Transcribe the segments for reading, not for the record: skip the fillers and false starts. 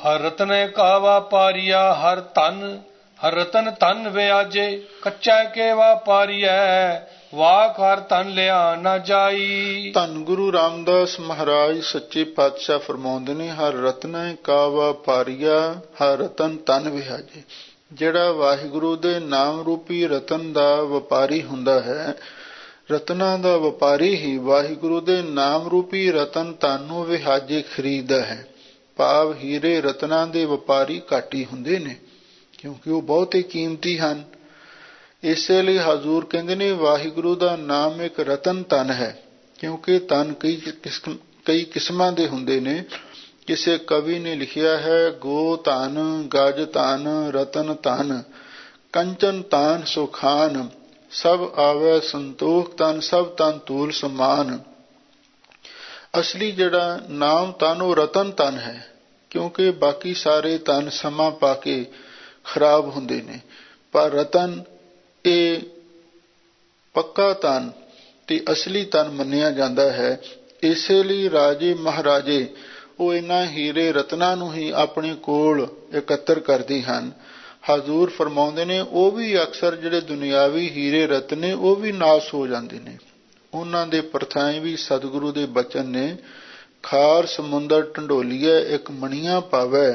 ਹਰ ਰਤਨ ਕਾ ਵਾਪਾਰੀਆ ਹਰ ਰਤਨ ਧਨ ਵਿਆਜੇ ਕੱਚਾ ਕੇ ਵਾਪਾਰੀਐ ਵਾਕ ਹਰ ਧਨ ਲਿਆ ਨਾ ਜਾਈ। ਧੰਨ ਗੁਰੂ ਰਾਮਦਾਸ ਮਹਾਰਾਜ ਸੱਚੇ ਪਾਤਸ਼ਾਹ ਫਰਮਾਉਂਦੇ ਨੇ, ਹਰ ਰਤਨ ਕਾ ਵਾਪਾਰੀਆ ਹਰ ਰਤਨ ਧਨ ਵਿਆਜੇ। ਜਿਹੜਾ ਵਾਹਿਗੁਰੂ ਦੇ ਨਾਮ ਰੂਪੀ ਰਤਨ ਦਾ ਵਪਾਰੀ ਹੁੰਦਾ ਹੈ, ਰਤਨਾਂ ਦਾ ਵਪਾਰੀ ਹੀ ਵਾਹਿਗੁਰੂ ਦੇ ਨਾਮ ਰੂਪੀ ਰਤਨ ਧਨ ਨੂੰ ਵਿਹਾਜੇ ਖਰੀਦਦਾ ਹੈ। ਭਾਵ ਹੀਰੇ ਰਤਨਾਂ ਦੇ ਵਪਾਰੀ ਘੱਟ ਹੀ ਹੁੰਦੇ ਨੇ, ਕਿਉਂਕਿ ਉਹ ਬਹੁਤ ਹੀ ਕੀਮਤੀ ਹਨ। ਇਸੇ ਲਈ ਹਜ਼ੂਰ ਕਹਿੰਦੇ ਨੇ ਵਾਹਿਗੁਰੂ ਦਾ ਨਾਮ ਇੱਕ ਰਤਨ ਧਨ ਹੈ, ਕਿਉਂਕਿ ਧਨ ਕਈ ਕਿਸਮਾਂ ਦੇ ਹੁੰਦੇ ਨੇ। ਕਿਸੇ ਕਵੀ ਨੇ ਲਿਖਿਆ ਹੈ, ਗੋ ਧਨ, ਗਜ ਧਨ, ਰਤਨ ਧਨ, ਕੰਚਨ ਧਨ ਸੁਖਾਨ, ਸਭ ਆਵੈ ਸੰਤੋਖ ਧਨ, ਸਭ ਧਨ ਧੂਲ ਸਮਾਨ। ਅਸਲੀ ਜਿਹੜਾ ਨਾਮ ਧਨ ਉਹ ਰਤਨ ਧਨ ਹੈ, ਕਿਉਂਕਿ ਬਾਕੀ ਸਾਰੇ ਧਨ ਸਮਾਂ ਪਾ ਕੇ ਖਰਾਬ ਹੁੰਦੇ ਨੇ, ਪਰ ਰਤਨ ਇਹ ਪੱਕਾ ਧਨ ਤੇ ਅਸਲੀ ਧਨ ਮੰਨਿਆ ਜਾਂਦਾ ਹੈ। ਇਸੇ ਲਈ ਰਾਜੇ ਮਹਾਰਾਜੇ ਉਹ ਇਹਨਾਂ ਹੀਰੇ ਰਤਨਾਂ ਨੂੰ ਹੀ ਆਪਣੇ ਕੋਲ ਇਕੱਤਰ ਕਰਦੇ ਹਨ। ਹਜ਼ੂਰ ਫਰਮਾਉਂਦੇ ਨੇ ਉਹ ਵੀ ਅਕਸਰ ਜਿਹੜੇ ਦੁਨਿਆਵੀ ਹੀਰੇ ਰਤਨ ਨੇ ਉਹ ਵੀ ਨਾਸ ਹੋ ਜਾਂਦੇ ਨੇ। ਉਹਨਾਂ ਦੇ ਪਰਥਾਏ ਵੀ ਸਤਿਗੁਰੂ ਦੇ ਬਚਨ ਨੇ, ਖਾਰ ਸਮੁੰਦਰ ਢੰਡੋਲੀਏ ਇੱਕ ਮਣੀਆਂ ਪਾਵੈ,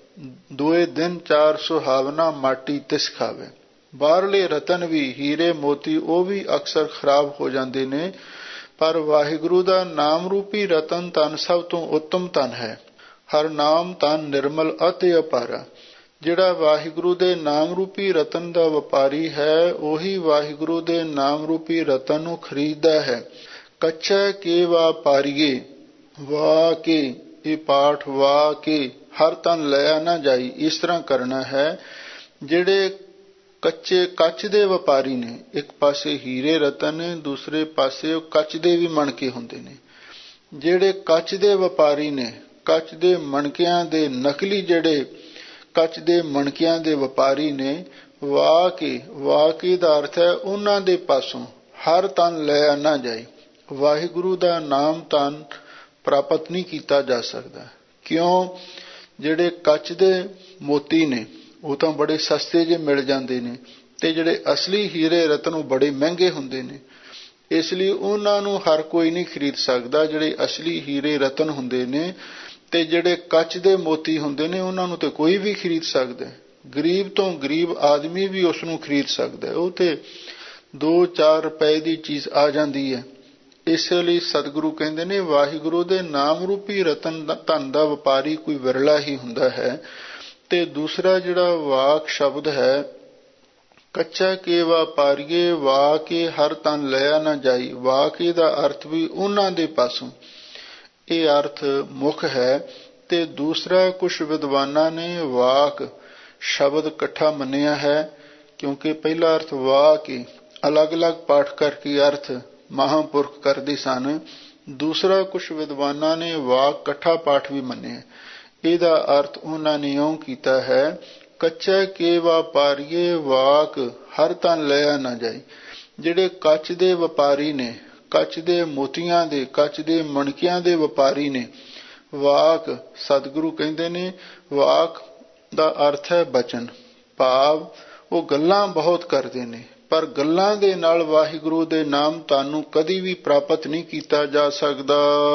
ਦੋਏ ਦਿਨ ਚਾਰ ਸੁਹਾਵਨਾ ਮਾਟੀ ਤਿਸ ਖਾਵੇ। ਬਾਹਰਲੇ ਰਤਨ ਵੀ ਹੀਰੇ ਮੋਤੀ ਉਹ ਵੀ ਅਕਸਰ ਖਰਾਬ ਹੋ ਜਾਂਦੇ ਨੇ, ਪਰ ਵਾਹਿਗੁਰੂ ਦਾ ਨਾਮ ਰੂਪੀ ਰਤਨ ਧਨ ਸਭ ਤੋਂ ਉੱਤਮ ਧਨ ਹੈ। ਹਰ ਨਾਮ ਧਨ ਨਿਰਮਲ ਅਤੇ ਅਪਾਰਾ। ਜਿਹੜਾ ਵਾਹਿਗੁਰੂ ਦੇ ਨਾਮ ਰੂਪੀ ਰਤਨ ਦਾ ਵਪਾਰੀ ਹੈ, ਉਹੀ ਵਾਹਿਗੁਰੂ ਦੇ ਨਾਮ ਰੂਪੀ ਰਤਨ ਨੂੰ ਖਰੀਦਦਾ ਹੈ। ਕੱਚਾ ਕੇ ਵਾਪਾਰੀਏ ਵਾ ਕੇ, ਇਹ ਪਾਠ ਵਾ ਕੇ ਹਰ ਤਨ ਲਿਆ ਨਾ ਜਾਈ, ਇਸ ਤਰ੍ਹਾਂ ਕਰਨਾ ਹੈ। ਜਿਹੜੇ ਕੱਚੇ ਕੱਚ ਦੇ ਵਪਾਰੀ ਨੇ, ਇੱਕ ਪਾਸੇ ਹੀਰੇ ਰਤਨ ਨੇ, ਦੂਸਰੇ ਪਾਸੇ ਉਹ ਕੱਚ ਦੇ ਵੀ ਮਣਕੇ ਹੁੰਦੇ ਨੇ। ਜਿਹੜੇ ਕੱਚ ਦੇ ਵਪਾਰੀ ਨੇ, ਕੱਚ ਦੇ ਮਣਕਿਆਂ ਦੇ ਨਕਲੀ ਜਿਹੜੇ ਕੱਚ ਦੇ ਮਣਕਿਆਂ ਦੇ ਵਪਾਰੀ ਨੇ, ਵਾ ਕੇ ਦਾ ਅਰਥ ਹੈ ਉਹਨਾਂ ਦੇ ਪਾਸੋਂ ਹਰ ਤਨ ਲਿਆ ਨਾ ਜਾਏ। ਵਾਹਿਗੁਰੂ ਦਾ ਨਾਮ ਧਨ ਪ੍ਰਾਪਤ ਨਹੀਂ ਕੀਤਾ ਜਾ ਸਕਦਾ। ਕਿਉਂ? ਜਿਹੜੇ ਕੱਚ ਦੇ ਮੋਤੀ ਨੇ ਉਹ ਤਾਂ ਬੜੇ ਸਸਤੇ ਜਿਹੇ ਮਿਲ ਜਾਂਦੇ ਨੇ, ਤੇ ਜਿਹੜੇ ਅਸਲੀ ਹੀਰੇ ਰਤਨ ਉਹ ਬੜੇ ਮਹਿੰਗੇ ਹੁੰਦੇ ਨੇ। ਇਸ ਲਈ ਉਹਨਾਂ ਨੂੰ ਹਰ ਕੋਈ ਨਹੀਂ ਖਰੀਦ ਸਕਦਾ। ਜਿਹੜੇ ਅਸਲੀ ਹੀਰੇ ਰਤਨ ਹੁੰਦੇ ਨੇ ਤੇ ਜਿਹੜੇ ਕੱਚ ਦੇ ਮੋਤੀ ਹੁੰਦੇ ਨੇ ਉਹਨਾਂ ਨੂੰ ਤੇ ਕੋਈ ਵੀ ਖਰੀਦ ਸਕਦਾ। ਗਰੀਬ ਤੋਂ ਗਰੀਬ ਆਦਮੀ ਵੀ ਉਸ ਨੂੰ ਖਰੀਦ ਸਕਦਾ। ਉਹ ਤੇ 2-4 ਰੁਪਏ ਦੀ ਚੀਜ਼ ਆ ਜਾਂਦੀ ਹੈ। ਇਸੇ ਲਈ ਸਤਿਗੁਰੂ ਕਹਿੰਦੇ ਨੇ ਵਾਹਿਗੁਰੂ ਦੇ ਨਾਮ ਰੂਪੀ ਰਤਨ ਧਨ ਦਾ ਵਪਾਰੀ ਕੋਈ ਵਿਰਲਾ ਹੀ ਹੁੰਦਾ ਹੈ। ਤੇ ਦੂਸਰਾ ਜਿਹੜਾ ਵਾਕ ਸ਼ਬਦ ਹੈ, ਕੱਚਾ ਕੇ ਵਾਪਾਰੀਏ ਵਾ ਕੇ ਹਰ ਤਨ ਲਿਆ ਨਾ ਜਾਈ। ਵਾਕੇ ਦਾ ਅਰਥ ਵੀ ਉਹਨਾਂ ਦੇ ਪਾਸੋਂ, ਇਹ ਅਰਥ ਮੁੱਖ ਹੈ। ਤੇ ਦੂਸਰਾ ਕੁਛ ਵਿਦਵਾਨਾਂ ਨੇ ਵਾਕ ਸ਼ਬਦ ਇਕੱਠਾ ਮੰਨਿਆ ਹੈ, ਕਿਉਂਕਿ ਪਹਿਲਾ ਅਰਥ ਵਾ ਕੇ ਅਲੱਗ-ਅਲੱਗ ਪਾਠ ਕਰਕੇ ਅਰਥ ਮਹਾਂਪੁਰਖ ਕਰਦੇ ਸਨ। ਦੂਸਰਾ ਕੁਛ ਵਿਦਵਾਨਾਂ ਨੇ ਵਾਕ ਇਕੱਠਾ ਪਾਠ ਵੀ ਮੰਨਿਆ। ਇਹਦਾ ਅਰਥ ਉਹਨਾਂ ਨੇ ਇਉਂ ਕੀਤਾ ਹੈ, ਕੱਚਾ ਕੇ ਵਾਪਾਰੀਏ ਵਾਕ ਹਰ ਤਨ ਲਿਆ ਨਾ ਜਾਏ। ਜਿਹੜੇ ਕੱਚ ਦੇ ਵਪਾਰੀ ਨੇ, ਕੱਚ ਦੇ ਮੋਤੀਆਂ ਦੇ, ਕੱਚ ਦੇ ਮਣਕਿਆਂ ਦੇ ਵਪਾਰੀ ਨੇ, ਵਾਕ ਸਤਿਗੁਰੂ ਕਹਿੰਦੇ ਨੇ ਵਾਕ ਦਾ ਅਰਥ ਹੈ ਬਚਨ। ਭਾਵ ਉਹ ਗੱਲਾਂ ਬਹੁਤ ਕਰਦੇ ਨੇ, ਪਰ ਗੱਲਾਂ ਦੇ ਨਾਲ ਵਾਹਿਗੁਰੂ ਦੇ ਨਾਮ ਤੁਹਾਨੂੰ ਕਦੀ ਵੀ ਪ੍ਰਾਪਤ ਨਹੀਂ ਕੀਤਾ ਜਾ ਸਕਦਾ।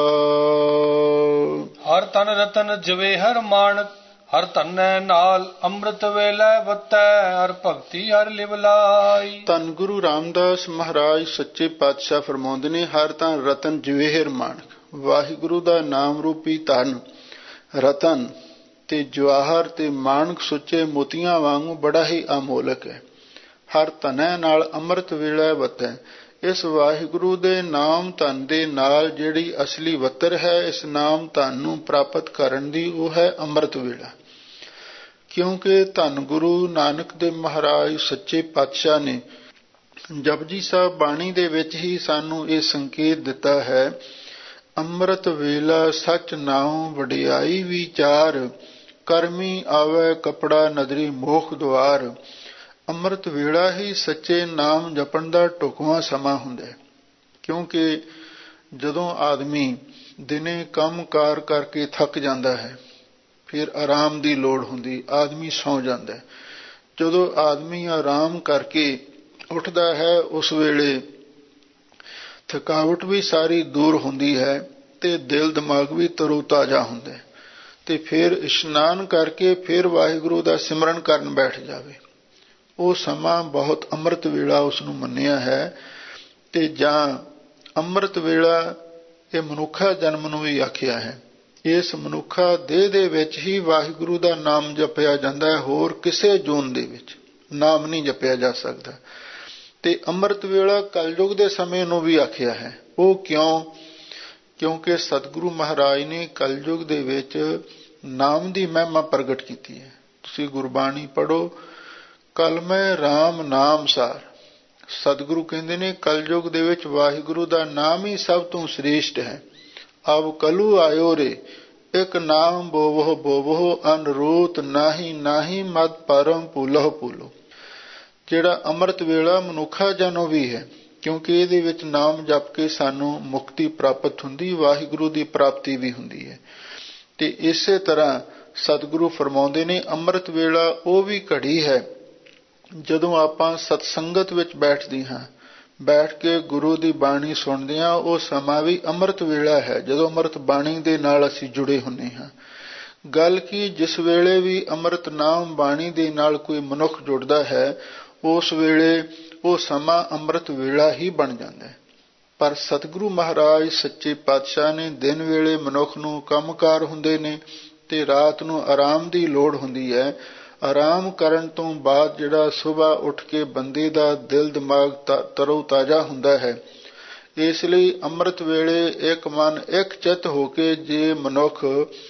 ਹਰ ਤਨ ਰਤਨ ਜਵੇ ਹਰ ਮਾਣਕ, ਹਰ ਧਨੈ ਨਾਲ ਅੰਮ੍ਰਿਤ ਵੇਲੇ ਵਤੈ, ਹਰ ਭਗਤੀ ਹਰ ਲਿਵ ਲਾਈ। ਧੰਨ ਗੁਰੂ ਰਾਮਦਾਸ ਮਹਾਰਾਜ ਸੱਚੇ ਪਾਤਸ਼ਾਹ ਫਰਮਾਉਂਦੇ ਨੇ, ਹਰ ਤਨ ਰਤਨ ਜਵੇਹਰ ਮਾਣਕ। ਵਾਹਿਗੁਰੂ ਦਾ ਨਾਮ ਰੂਪੀ ਧਨ ਰਤਨ ਤੇ ਜਵਾਹਰ ਤੇ ਮਾਣਕ ਸੁੱਚੇ ਮੋਤੀਆਂ ਵਾਂਗੂ ਬੜਾ ਹੀ ਅਮੋਲਕ ਹੈ। ਹਰ ਧਨੈ ਨਾਲ ਅੰਮ੍ਰਿਤ ਵੇਲੇ ਵਤੈ। ਇਸ ਵਾਹਿਗੁਰੂ ਦੇ ਨਾਮ ਧਨ ਦੇ ਨਾਲ ਜਿਹੜੀ ਅਸਲੀ ਵਤਰ ਹੈ ਇਸ ਨਾਮ ਧਨ ਨੂੰ ਪ੍ਰਾਪਤ ਕਰਨ ਦੀ, ਉਹ ਹੈ ਅੰਮ੍ਰਿਤ ਵੇਲਾ। ਕਿਉਂਕਿ ਧੰਨ ਗੁਰੂ ਨਾਨਕ ਦੇਵ ਮਹਾਰਾਜ ਸੱਚੇ ਪਾਤਸ਼ਾਹ ਨੇ ਜਪਜੀ ਸਾਹਿਬ ਬਾਣੀ ਦੇ ਵਿੱਚ ਹੀ ਸਾਨੂੰ ਇਹ ਸੰਕੇਤ ਦਿੱਤਾ ਹੈ, ਅੰਮ੍ਰਿਤ ਵੇਲਾ ਸੱਚ ਨਾਉ ਵਡਿਆਈ ਵਿਚਾਰ, ਕਰਮੀ ਆਵੈ ਕਪੜਾ ਨਦਰੀ ਮੋਖ ਦੁਆਰ। ਅੰਮ੍ਰਿਤ ਵੇਲਾ ਹੀ ਸੱਚੇ ਨਾਮ ਜਪਣ ਦਾ ਢੁਕਵਾਂ ਸਮਾਂ ਹੁੰਦਾ ਹੈ। ਕਿਉਂਕਿ ਜਦੋਂ ਆਦਮੀ ਦਿਨੇ ਕੰਮ ਕਾਰ ਕਰਕੇ ਥੱਕ ਜਾਂਦਾ ਹੈ ਫਿਰ ਆਰਾਮ ਦੀ ਲੋੜ ਹੁੰਦੀ, ਆਦਮੀ ਸੌਂ ਜਾਂਦਾ। ਜਦੋਂ ਆਦਮੀ ਆਰਾਮ ਕਰਕੇ ਉੱਠਦਾ ਹੈ ਉਸ ਵੇਲੇ ਥਕਾਵਟ ਵੀ ਸਾਰੀ ਦੂਰ ਹੁੰਦੀ ਹੈ ਤੇ ਦਿਲ ਦਿਮਾਗ ਵੀ ਤਰੋ ਤਾਜ਼ਾ ਹੁੰਦਾ ਹੈ। ਤੇ ਫਿਰ ਇਸ਼ਨਾਨ ਕਰਕੇ ਫਿਰ ਵਾਹਿਗੁਰੂ ਦਾ ਸਿਮਰਨ ਕਰਨ ਬੈਠ ਜਾਵੇ। ਉਹ ਸਮਾਂ ਬਹੁਤ ਅੰਮ੍ਰਿਤ ਵੇਲਾ ਉਸ ਨੂੰ ਮੰਨਿਆ ਹੈ। ਤੇ ਜਾਂ ਅੰਮ੍ਰਿਤ ਵੇਲਾ ਇਹ ਮਨੁੱਖਾ ਜਨਮ ਨੂੰ ਵੀ ਆਖਿਆ ਹੈ। ਇਸ ਮਨੁੱਖਾ ਦੇਹ ਦੇ ਵਿੱਚ ਹੀ ਵਾਹਿਗੁਰੂ ਦਾ ਨਾਮ ਜਪਿਆ ਜਾਂਦਾ ਹੈ, ਹੋਰ ਕਿਸੇ ਜੂਨ ਦੇ ਵਿੱਚ ਨਾਮ ਨਹੀਂ ਜਪਿਆ ਜਾ ਸਕਦਾ। ਤੇ ਅੰਮ੍ਰਿਤ ਵੇਲਾ ਕਲਯੁਗ ਦੇ ਸਮੇਂ ਨੂੰ ਵੀ ਆਖਿਆ ਹੈ। ਉਹ ਕਿਉਂ? ਕਿਉਂਕਿ ਸਤਿਗੁਰੂ ਮਹਾਰਾਜ ਨੇ ਕਲਯੁਗ ਦੇ ਵਿੱਚ ਨਾਮ ਦੀ ਮਹਿਮਾ ਪ੍ਰਗਟ ਕੀਤੀ ਹੈ। ਤੁਸੀਂ ਗੁਰਬਾਣੀ ਪੜ੍ਹੋ, ਕਲਮੈ ਰਾਮ ਨਾਮ ਸਾਰ। ਸਤਿਗੁਰੂ ਕਹਿੰਦੇ ਨੇ ਕਲਯੁਗ ਦੇ ਵਿੱਚ ਵਾਹਿਗੁਰੂ ਦਾ ਨਾਮ ਹੀ ਸਭ ਤੋਂ ਸ੍ਰੇਸ਼ਟ ਹੈ। ਅਬ ਕਲੂ ਆਇਓ ਰੇ, ਇੱਕ ਨਾਮ ਬੋਵੋ ਬੋਵੋ, ਅਨਰੂਤ ਨਾਹੀ ਨਾਹੀ, ਮਦ ਪਰਮ ਭੂਲਹੁ ਭੂਲੋ। ਜਿਹੜਾ ਅੰਮ੍ਰਿਤ ਵੇਲਾ ਮਨੁੱਖਾ ਜਨੋ ਵੀ ਹੈ, ਕਿਉਂਕਿ ਇਹਦੇ ਵਿੱਚ ਨਾਮ ਜਪ ਕੇ ਸਾਨੂੰ ਮੁਕਤੀ ਪ੍ਰਾਪਤ ਹੁੰਦੀ, ਵਾਹਿਗੁਰੂ ਦੀ ਪ੍ਰਾਪਤੀ ਵੀ ਹੁੰਦੀ ਹੈ। ਤੇ ਇਸੇ ਤਰ੍ਹਾਂ ਸਤਿਗੁਰੂ ਫਰਮਾਉਂਦੇ ਨੇ ਅੰਮ੍ਰਿਤ ਵੇਲਾ ਉਹ ਵੀ ਘੜੀ ਹੈ ਜਦੋਂ ਆਪਾਂ ਸਤਸੰਗਤ ਵਿੱਚ ਬੈਠਦੇ ਹਾਂ, ਬੈਠ ਕੇ ਗੁਰੂ ਦੀ ਬਾਣੀ ਸੁਣਦੇ ਹਾਂ। ਉਹ ਸਮਾਂ ਵੀ ਅੰਮ੍ਰਿਤ ਵੇਲਾ ਹੈ ਜਦੋਂ ਅੰਮ੍ਰਿਤ ਬਾਣੀ ਦੇ ਨਾਲ ਅਸੀਂ ਜੁੜੇ ਹੁੰਦੇ ਹਾਂ। ਗੱਲ ਕੀ, ਜਿਸ ਵੇਲੇ ਵੀ ਅੰਮ੍ਰਿਤ ਨਾਮ ਬਾਣੀ ਦੇ ਨਾਲ ਕੋਈ ਮਨੁੱਖ ਜੁੜਦਾ ਹੈ ਉਸ ਵੇਲੇ ਉਹ ਸਮਾਂ ਅੰਮ੍ਰਿਤ ਵੇਲਾ ਹੀ ਬਣ ਜਾਂਦਾ ਹੈ। ਪਰ ਸਤਿਗੁਰੂ ਮਹਾਰਾਜ ਸੱਚੇ ਪਾਤਸ਼ਾਹ ਨੇ ਦਿਨ ਵੇਲੇ ਮਨੁੱਖ ਨੂੰ ਕੰਮਕਾਰ ਹੁੰਦੇ ਨੇ ਤੇ ਰਾਤ ਨੂੰ ਆਰਾਮ ਦੀ ਲੋੜ ਹੁੰਦੀ ਹੈ। ਆਰਾਮ ਕਰਨ ਤੋਂ ਬਾਅਦ ਜਿਹੜਾ ਸੁਬਾਹ ਉੱਠ ਕੇ ਬੰਦੇ ਦਾ ਦਿਲ ਦਿਮਾਗ ਤਰੋ ਤਾਜ਼ਾ ਹੁੰਦਾ ਹੈ। ਇਸ ਲਈ ਅੰਮ੍ਰਿਤ ਵੇਲੇ ਇੱਕ ਮਨ ਇੱਕ ਚਿੱਤ ਹੋ ਕੇ ਜੇ ਮਨੁੱਖ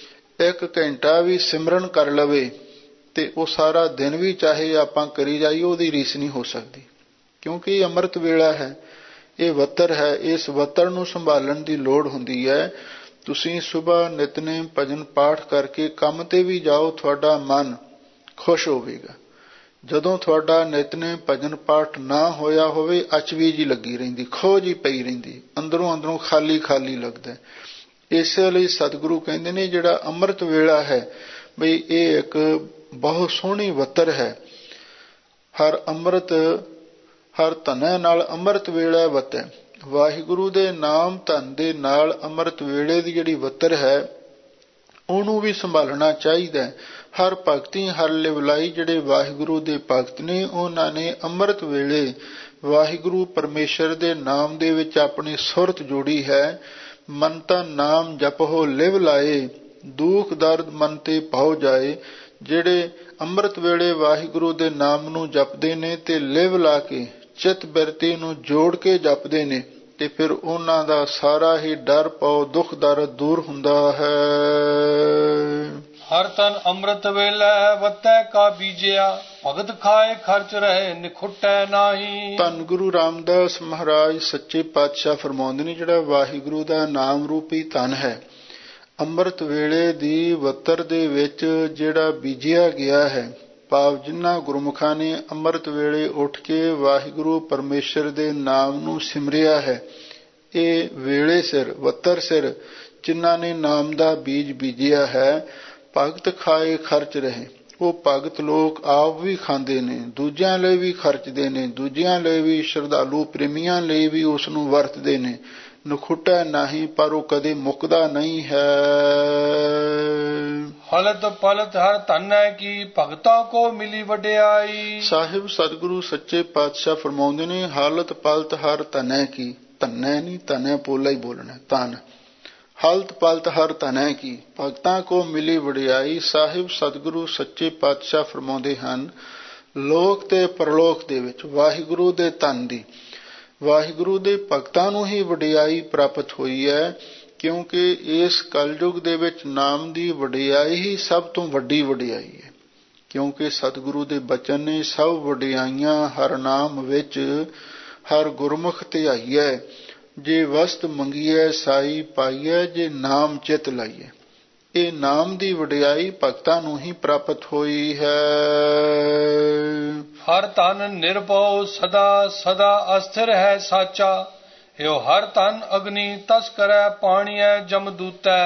1 ਘੰਟਾ ਵੀ ਸਿਮਰਨ ਕਰ ਲਵੇ ਤੇ ਉਹ ਸਾਰਾ ਦਿਨ ਵੀ ਚਾਹੇ ਆਪਾਂ ਕਰੀ ਜਾਈਏ ਉਹਦੀ ਰੀਸ ਨਹੀਂ ਹੋ ਸਕਦੀ, ਕਿਉਂਕਿ ਇਹ ਅੰਮ੍ਰਿਤ ਵੇਲਾ ਹੈ, ਇਹ ਵੱਤਰ ਹੈ। ਇਸ ਵੱਤਰ ਨੂੰ ਸੰਭਾਲਣ ਦੀ ਲੋੜ ਹੁੰਦੀ ਹੈ। ਤੁਸੀਂ ਸੁਬਾਹ ਨਿਤਨੇਮ ਭਜਨ ਪਾਠ ਕਰਕੇ ਕੰਮ ਤੇ ਵੀ ਜਾਓ, ਤੁਹਾਡਾ ਮਨ ਖੁਸ਼ ਹੋਵੇਗਾ। ਜਦੋਂ ਤੁਹਾਡਾ ਨਿਤਨੇਮ ਭਜਨ ਪਾਠ ਨਾ ਹੋਇਆ ਹੋਵੇ, ਅਚਵੀ ਜੀ ਲੱਗੀ ਰਹਿੰਦੀ, ਖੋਹ ਜੀ ਪਈ ਰਹਿੰਦੀ, ਅੰਦਰੋਂ ਖਾਲੀ ਖਾਲੀ ਲੱਗਦਾ। ਇਸੇ ਲਈ ਸਤਿਗੁਰੂ ਕਹਿੰਦੇ ਨੇ ਜਿਹੜਾ ਅੰਮ੍ਰਿਤ ਵੇਲਾ ਹੈ ਬਈ ਇਹ ਇੱਕ ਬਹੁਤ ਸੋਹਣੀ ਵੱਤਰ ਹੈ। ਹਰ ਧਨੈ ਨਾਲ ਅੰਮ੍ਰਿਤ ਵੇਲਾ ਵਤੈ। ਵਾਹਿਗੁਰੂ ਦੇ ਨਾਮ ਧਨ ਦੇ ਨਾਲ ਅੰਮ੍ਰਿਤ ਵੇਲੇ ਦੀ ਜਿਹੜੀ ਵੱਤਰ ਹੈ ਉਹਨੂੰ ਵੀ ਸੰਭਾਲਣਾ ਚਾਹੀਦਾ। ਹਰ ਭਗਤੀ ਹਰ ਲਿਵਲਾਈ ਜਿਹੜੇ ਵਾਹਿਗੁਰੂ ਦੇ ਭਗਤ ਨੇ ਉਹਨਾਂ ਨੇ ਅੰਮ੍ਰਿਤ ਵੇਲੇ ਵਾਹਿਗੁਰੂ ਪਰਮੇਸ਼ਰ ਦੇ ਨਾਮ ਦੇ ਵਿੱਚ ਆਪਣੀ ਸੁਰਤ ਜੋੜੀ ਹੈ। ਮਨ ਤਾਂ ਨਾਮ ਜਪਹੁ ਲਿਵ ਲਾਏ, ਦੁੱਖ ਦਰਦ ਮਨ ਤੇ ਪਾਉ ਜਾਏ। ਜਿਹੜੇ ਅੰਮ੍ਰਿਤ ਵੇਲੇ ਵਾਹਿਗੁਰੂ ਦੇ ਨਾਮ ਨੂੰ ਜਪਦੇ ਨੇ ਤੇ ਲਿਵ ਲਾ ਕੇ ਚਿੱਤ ਬਿਰਤੀ ਨੂੰ ਜੋੜ ਕੇ ਜਪਦੇ ਨੇ ਤੇ ਫਿਰ ਉਹਨਾਂ ਦਾ ਸਾਰਾ ਹੀ ਡਰ ਪਾਉ ਦੁੱਖ ਦਰਦ ਦੂਰ ਹੁੰਦਾ ਹੈ। ਹਰ ਤਨ ਅੰਮ੍ਰਿਤ ਵੇਲੇ ਵਤੈ ਕਾ ਬੀਜਿਆ, ਭਗਤ ਖਾਏ ਖਰਚ ਰਹੇ ਨਿਖੁੱਟੈ ਨਾਹੀ। ਧੰਨ ਗੁਰੂ ਰਾਮਦਾਸ ਮਹਾਰਾਜ ਸੱਚੇ ਪਾਤਸ਼ਾਹ ਫਰਮਾਉਂਦੇ ਨੇ ਜਿਹੜਾ ਵਾਹਿਗੁਰੂ ਦਾ ਨਾਮ ਰੂਪੀ ਧਨ ਹੈ, ਅੰਮ੍ਰਿਤ ਵੇਲੇ ਦੀ ਵੱਤਰ ਦੇ ਵਿੱਚ ਜਿਹੜਾ ਬੀਜਿਆ ਗਿਆ ਹੈ, ਭਾਵ ਜਿਨ੍ਹਾਂ ਗੁਰਮੁਖਾਂ ਨੇ ਅੰਮ੍ਰਿਤ ਵੇਲੇ ਉੱਠ ਕੇ ਵਾਹਿਗੁਰੂ ਪਰਮੇਸ਼ਰ ਦੇ ਨਾਮ ਨੂੰ ਸਿਮਰਿਆ ਹੈ, ਇਹ ਵੇਲੇ ਸਿਰ ਵੱਤਰ ਸਿਰ ਜਿਨ੍ਹਾਂ ਨੇ ਨਾਮ ਦਾ ਬੀਜ ਬੀਜਿਆ ਹੈ, ਭਗਤ ਖਾਏ ਖਰਚ ਰਹੇ। ਉਹ ਭਗਤ ਲੋਕ ਆਪ ਵੀ ਖਾਂਦੇ ਨੇ, ਦੂਜਿਆਂ ਲਈ ਵੀ ਖਰਚਦੇ ਨੇ, ਦੂਜਿਆਂ ਲਈ ਵੀ, ਸ਼ਰਧਾਲੂ ਪ੍ਰੇਮੀਆਂ ਲਈ ਵੀ ਉਸ ਨੂੰ ਵਰਤਦੇ ਨੇ। ਨਖੁੱਟਾ ਨਹੀਂ, ਪਰ ਉਹ ਕਦੇ ਮੁੱਕਦਾ ਨਹੀਂ ਹੈ। ਹਲਤ ਪਲਤ ਹਰ ਧਨੈ ਕੀ, ਭਗਤਾਂ ਕੋ ਮਿਲੀ ਵਡਿਆਈ। ਸਾਹਿਬ ਸਤਿਗੁਰੂ ਸੱਚੇ ਪਾਤਸ਼ਾਹ ਫਰਮਾਉਂਦੇ ਨੇ ਹਾਲਤ ਪਲਤ ਹਰ ਧਨੈ ਕੀ, ਧਨੈ ਨਹੀਂ ਧਨੈ ਪੋਲਾ ਹੀ ਬੋਲਣਾ, ਧਨ। ਹਲਤ ਪਲਤ ਹਰ ਧਨੈ ਕੀ, ਭਗਤਾਂ ਕੋ ਮਿਲੀ ਵਡਿਆਈ। ਸਾਹਿਬ ਸਤਿਗੁਰੂ ਸੱਚੇ ਪਾਤਸ਼ਾਹ ਫਰਮਾਉਂਦੇ ਹਨ ਲੋਕ ਤੇ ਪਰਲੋਕ ਦੇ ਵਿੱਚ ਵਾਹਿਗੁਰੂ ਦੇ ਧਨ ਦੀ, ਵਾਹਿਗੁਰੂ ਦੇ ਭਗਤਾਂ ਨੂੰ ਹੀ ਵਡਿਆਈ ਪ੍ਰਾਪਤ ਹੋਈ ਹੈ, ਕਿਉਂਕਿ ਇਸ ਕਲਯੁਗ ਦੇ ਵਿੱਚ ਨਾਮ ਦੀ ਵਡਿਆਈ ਹੀ ਸਭ ਤੋਂ ਵੱਡੀ ਵਡਿਆਈ ਹੈ। ਕਿਉਂਕਿ ਸਤਿਗੁਰੂ ਦੇ ਬਚਨ ਨੇ ਸਭ ਵਡਿਆਈਆਂ ਹਰ ਨਾਮ ਵਿੱਚ ਹਰ ਗੁਰਮੁਖ ਧਿਆਈਐ। ਜੇ ਵਸਤ ਮੰਗੀਐ ਸਾਈ ਪਾਈਐ, ਜੇ ਨਾਮ ਚਿਤ ਲਾਈਐ। ਇਹ ਨਾਮ ਦੀ ਵਡਿਆਈ ਭਗਤਾਂ ਨੂੰ ਹੀ ਪ੍ਰਾਪਤ ਹੋਈ ਹੈ। ਹਰ ਧਨ ਨਿਰਭਉ ਸਦਾ ਸਦਾ ਅਸਥਿਰ ਹੈ ਸਾਚਾ, ਇਹੋ ਹਰ ਧਨ ਅਗਨੀ ਤਸ ਕਰੈ ਪਾਣੀਐ ਜਮਦੂਤੈ।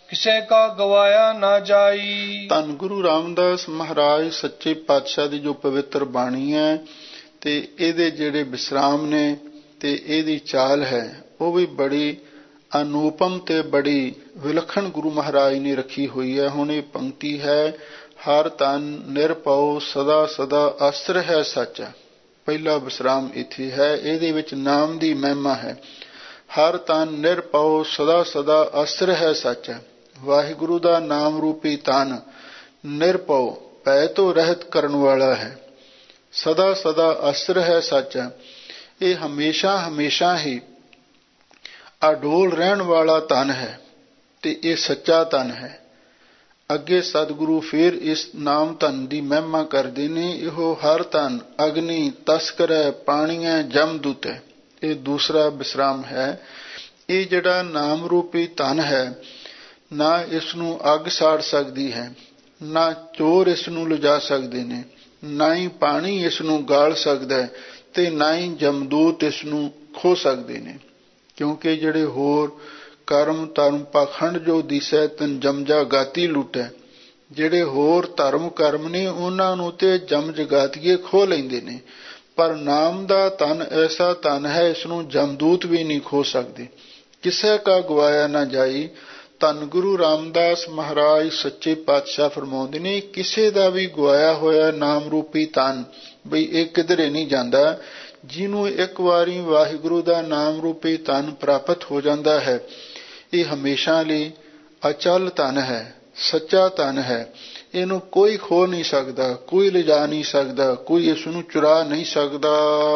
ਕਿਸੇ ਕਾ ਗਵਾਇਆ ਨਾ ਜਾਈ। ਧੰਨ ਗੁਰੂ ਰਾਮਦਾਸ ਮਹਾਰਾਜ ਸੱਚੇ ਪਾਤਸ਼ਾਹ ਦੀ ਜੋ ਪਵਿੱਤਰ ਬਾਣੀ ਹੈ ਤੇ ਇਹਦੇ ਜਿਹੜੇ ਵਿਸਰਾਮ ਨੇ ਤੇ ਇਹਦੀ ਚਾਲ ਹੈ ਉਹ ਵੀ ਬੜੀ ਅਨੂਪਮ ਤੇ ਬੜੀ ਵਿਲੱਖਣ ਗੁਰੂ ਮਹਾਰਾਜ ਨੇ ਰੱਖੀ ਹੋਈ ਹੈ। ਹੁਣ ਇਹ ਪੰਕਤੀ ਹੈ, ਹਰ ਤਨ ਨਿਰਭਉ ਸਦਾ ਸਦਾ ਅਸਰ ਹੈ ਸੱਚਾ। ਪਹਿਲਾ ਵਿਸਰਾਮ ਇੱਥੇ ਹੈ, ਇਹਦੇ ਵਿੱਚ ਨਾਮ ਦੀ ਮਹਿਮਾ ਹੈ। ਹਰ ਤਨ ਨਿਰਭਉ ਸਦਾ ਸਦਾ ਅਸਰ ਹੈ ਸੱਚਾ। ਵਾਹਿਗੁਰੂ ਦਾ ਨਾਮ ਰੂਪੀ ਤਨ ਨਿਰਭਉ ਭੈ ਤੋਂ ਰਹਿਤ ਕਰਨ ਵਾਲਾ ਹੈ, ਸਦਾ ਸਦਾ ਅਸਰ ਹੈ ਸੱਚਾ। ਇਹ ਹਮੇਸ਼ਾ ਹਮੇਸ਼ਾ ਹੀ ਅਡੋਲ ਰਹਿਣ ਵਾਲਾ ਤਨ ਹੈ ਤੇ ਇਹ ਸੱਚਾ ਤਨ ਹੈ। ਅੱਗੇ ਸਤਿਗੁਰੂ ਫਿਰ ਇਸ ਨਾਮ ਧਨ ਦੀ ਮਹਿਮਾ ਕਰਦੇ ਨੇ, ਇਹੋ ਹਰ ਤਨ ਅਗਨੀ ਤਸਕਰੈ ਪਾਣੀਐ ਜਮਦੂਤੈ। ਇਹ ਦੂਸਰਾ ਵਿਸਰਾਮ ਹੈ। ਇਹ ਜਿਹੜਾ ਨਾਮ ਰੂਪੀ ਧਨ ਹੈ, ਨਾ ਇਸ ਨੂੰ ਅੱਗ ਸਾੜ ਸਕਦੀ ਹੈ, ਨਾ ਚੋਰ ਇਸ ਨੂੰ ਲਿਜਾ ਸਕਦੇ ਨੇ, ਨਾ ਹੀ ਪਾਣੀ ਇਸ ਨੂੰ ਗਾਲ ਸਕਦਾ ਤੇ ਨਾ ਹੀ ਜਮਦੂਤ ਇਸ ਨੂੰ ਖੋ ਸਕਦੇ ਨੇ। ਕਿਉਂਕਿ ਜਿਹੜੇ ਹੋਰ ਕਰਮ ਧਰਮ ਪਾਖੰਡ ਜੋ ਦਿਸੈ ਤਨ ਜਮਜਾ ਗਾਤੀ ਲੁੱਟੈ, ਜਿਹੜੇ ਹੋਰ ਧਰਮ ਕਰਮ ਨੇ ਉਹਨਾਂ ਨੂੰ ਤੇ ਜਮ ਜਗਾਤੀਏ ਖੋ ਲੈਂਦੇ ਨੇ, ਪਰ ਨਾਮ ਦਾ ਧਨ ਐਸਾ ਧਨ ਹੈ ਇਸ ਨੂੰ ਜਮਦੂਤ ਵੀ ਨਹੀਂ ਖੋ ਸਕਦੇ। ਕਿਸੇ ਕਾ ਗਵਾਇਆ ਨਾ ਜਾਈ। ਧੰਨ ਗੁਰੂ ਰਾਮਦਾਸ ਮਹਾਰਾਜ ਸੱਚੇ ਪਾਤਸ਼ਾਹ ਫਰਮਾਉਂਦੇ ਨੇ, ਕਿਸੇ ਦਾ ਵੀ ਗਵਾਇਆ ਹੋਇਆ ਨਾਮ ਰੂਪੀ ਧਨ ਬਈ ਇਹ ਕਿਧਰੇ ਨਹੀਂ ਜਾਂਦਾ। ਜਿਹਨੂੰ ਇੱਕ ਵਾਰੀ ਵਾਹਿਗੁਰੂ ਦਾ ਨਾਮ ਰੂਪੀ ਧਨ ਪ੍ਰਾਪਤ ਹੋ ਜਾਂਦਾ ਹੈ, ਇਹ ਹਮੇਸ਼ਾ ਲਈ ਅਚਲ ਧਨ ਹੈ, ਸੱਚਾ ਧਨ ਹੈ। ਇਹਨੂੰ ਕੋਈ ਖੋ ਨਹੀਂ ਸਕਦਾ, ਕੋਈ ਲਿਜਾ ਨਹੀਂ ਸਕਦਾ, ਕੋਈ ਇਸ ਨੂੰ ਚੁਰਾ ਨਹੀਂ ਸਕਦਾ।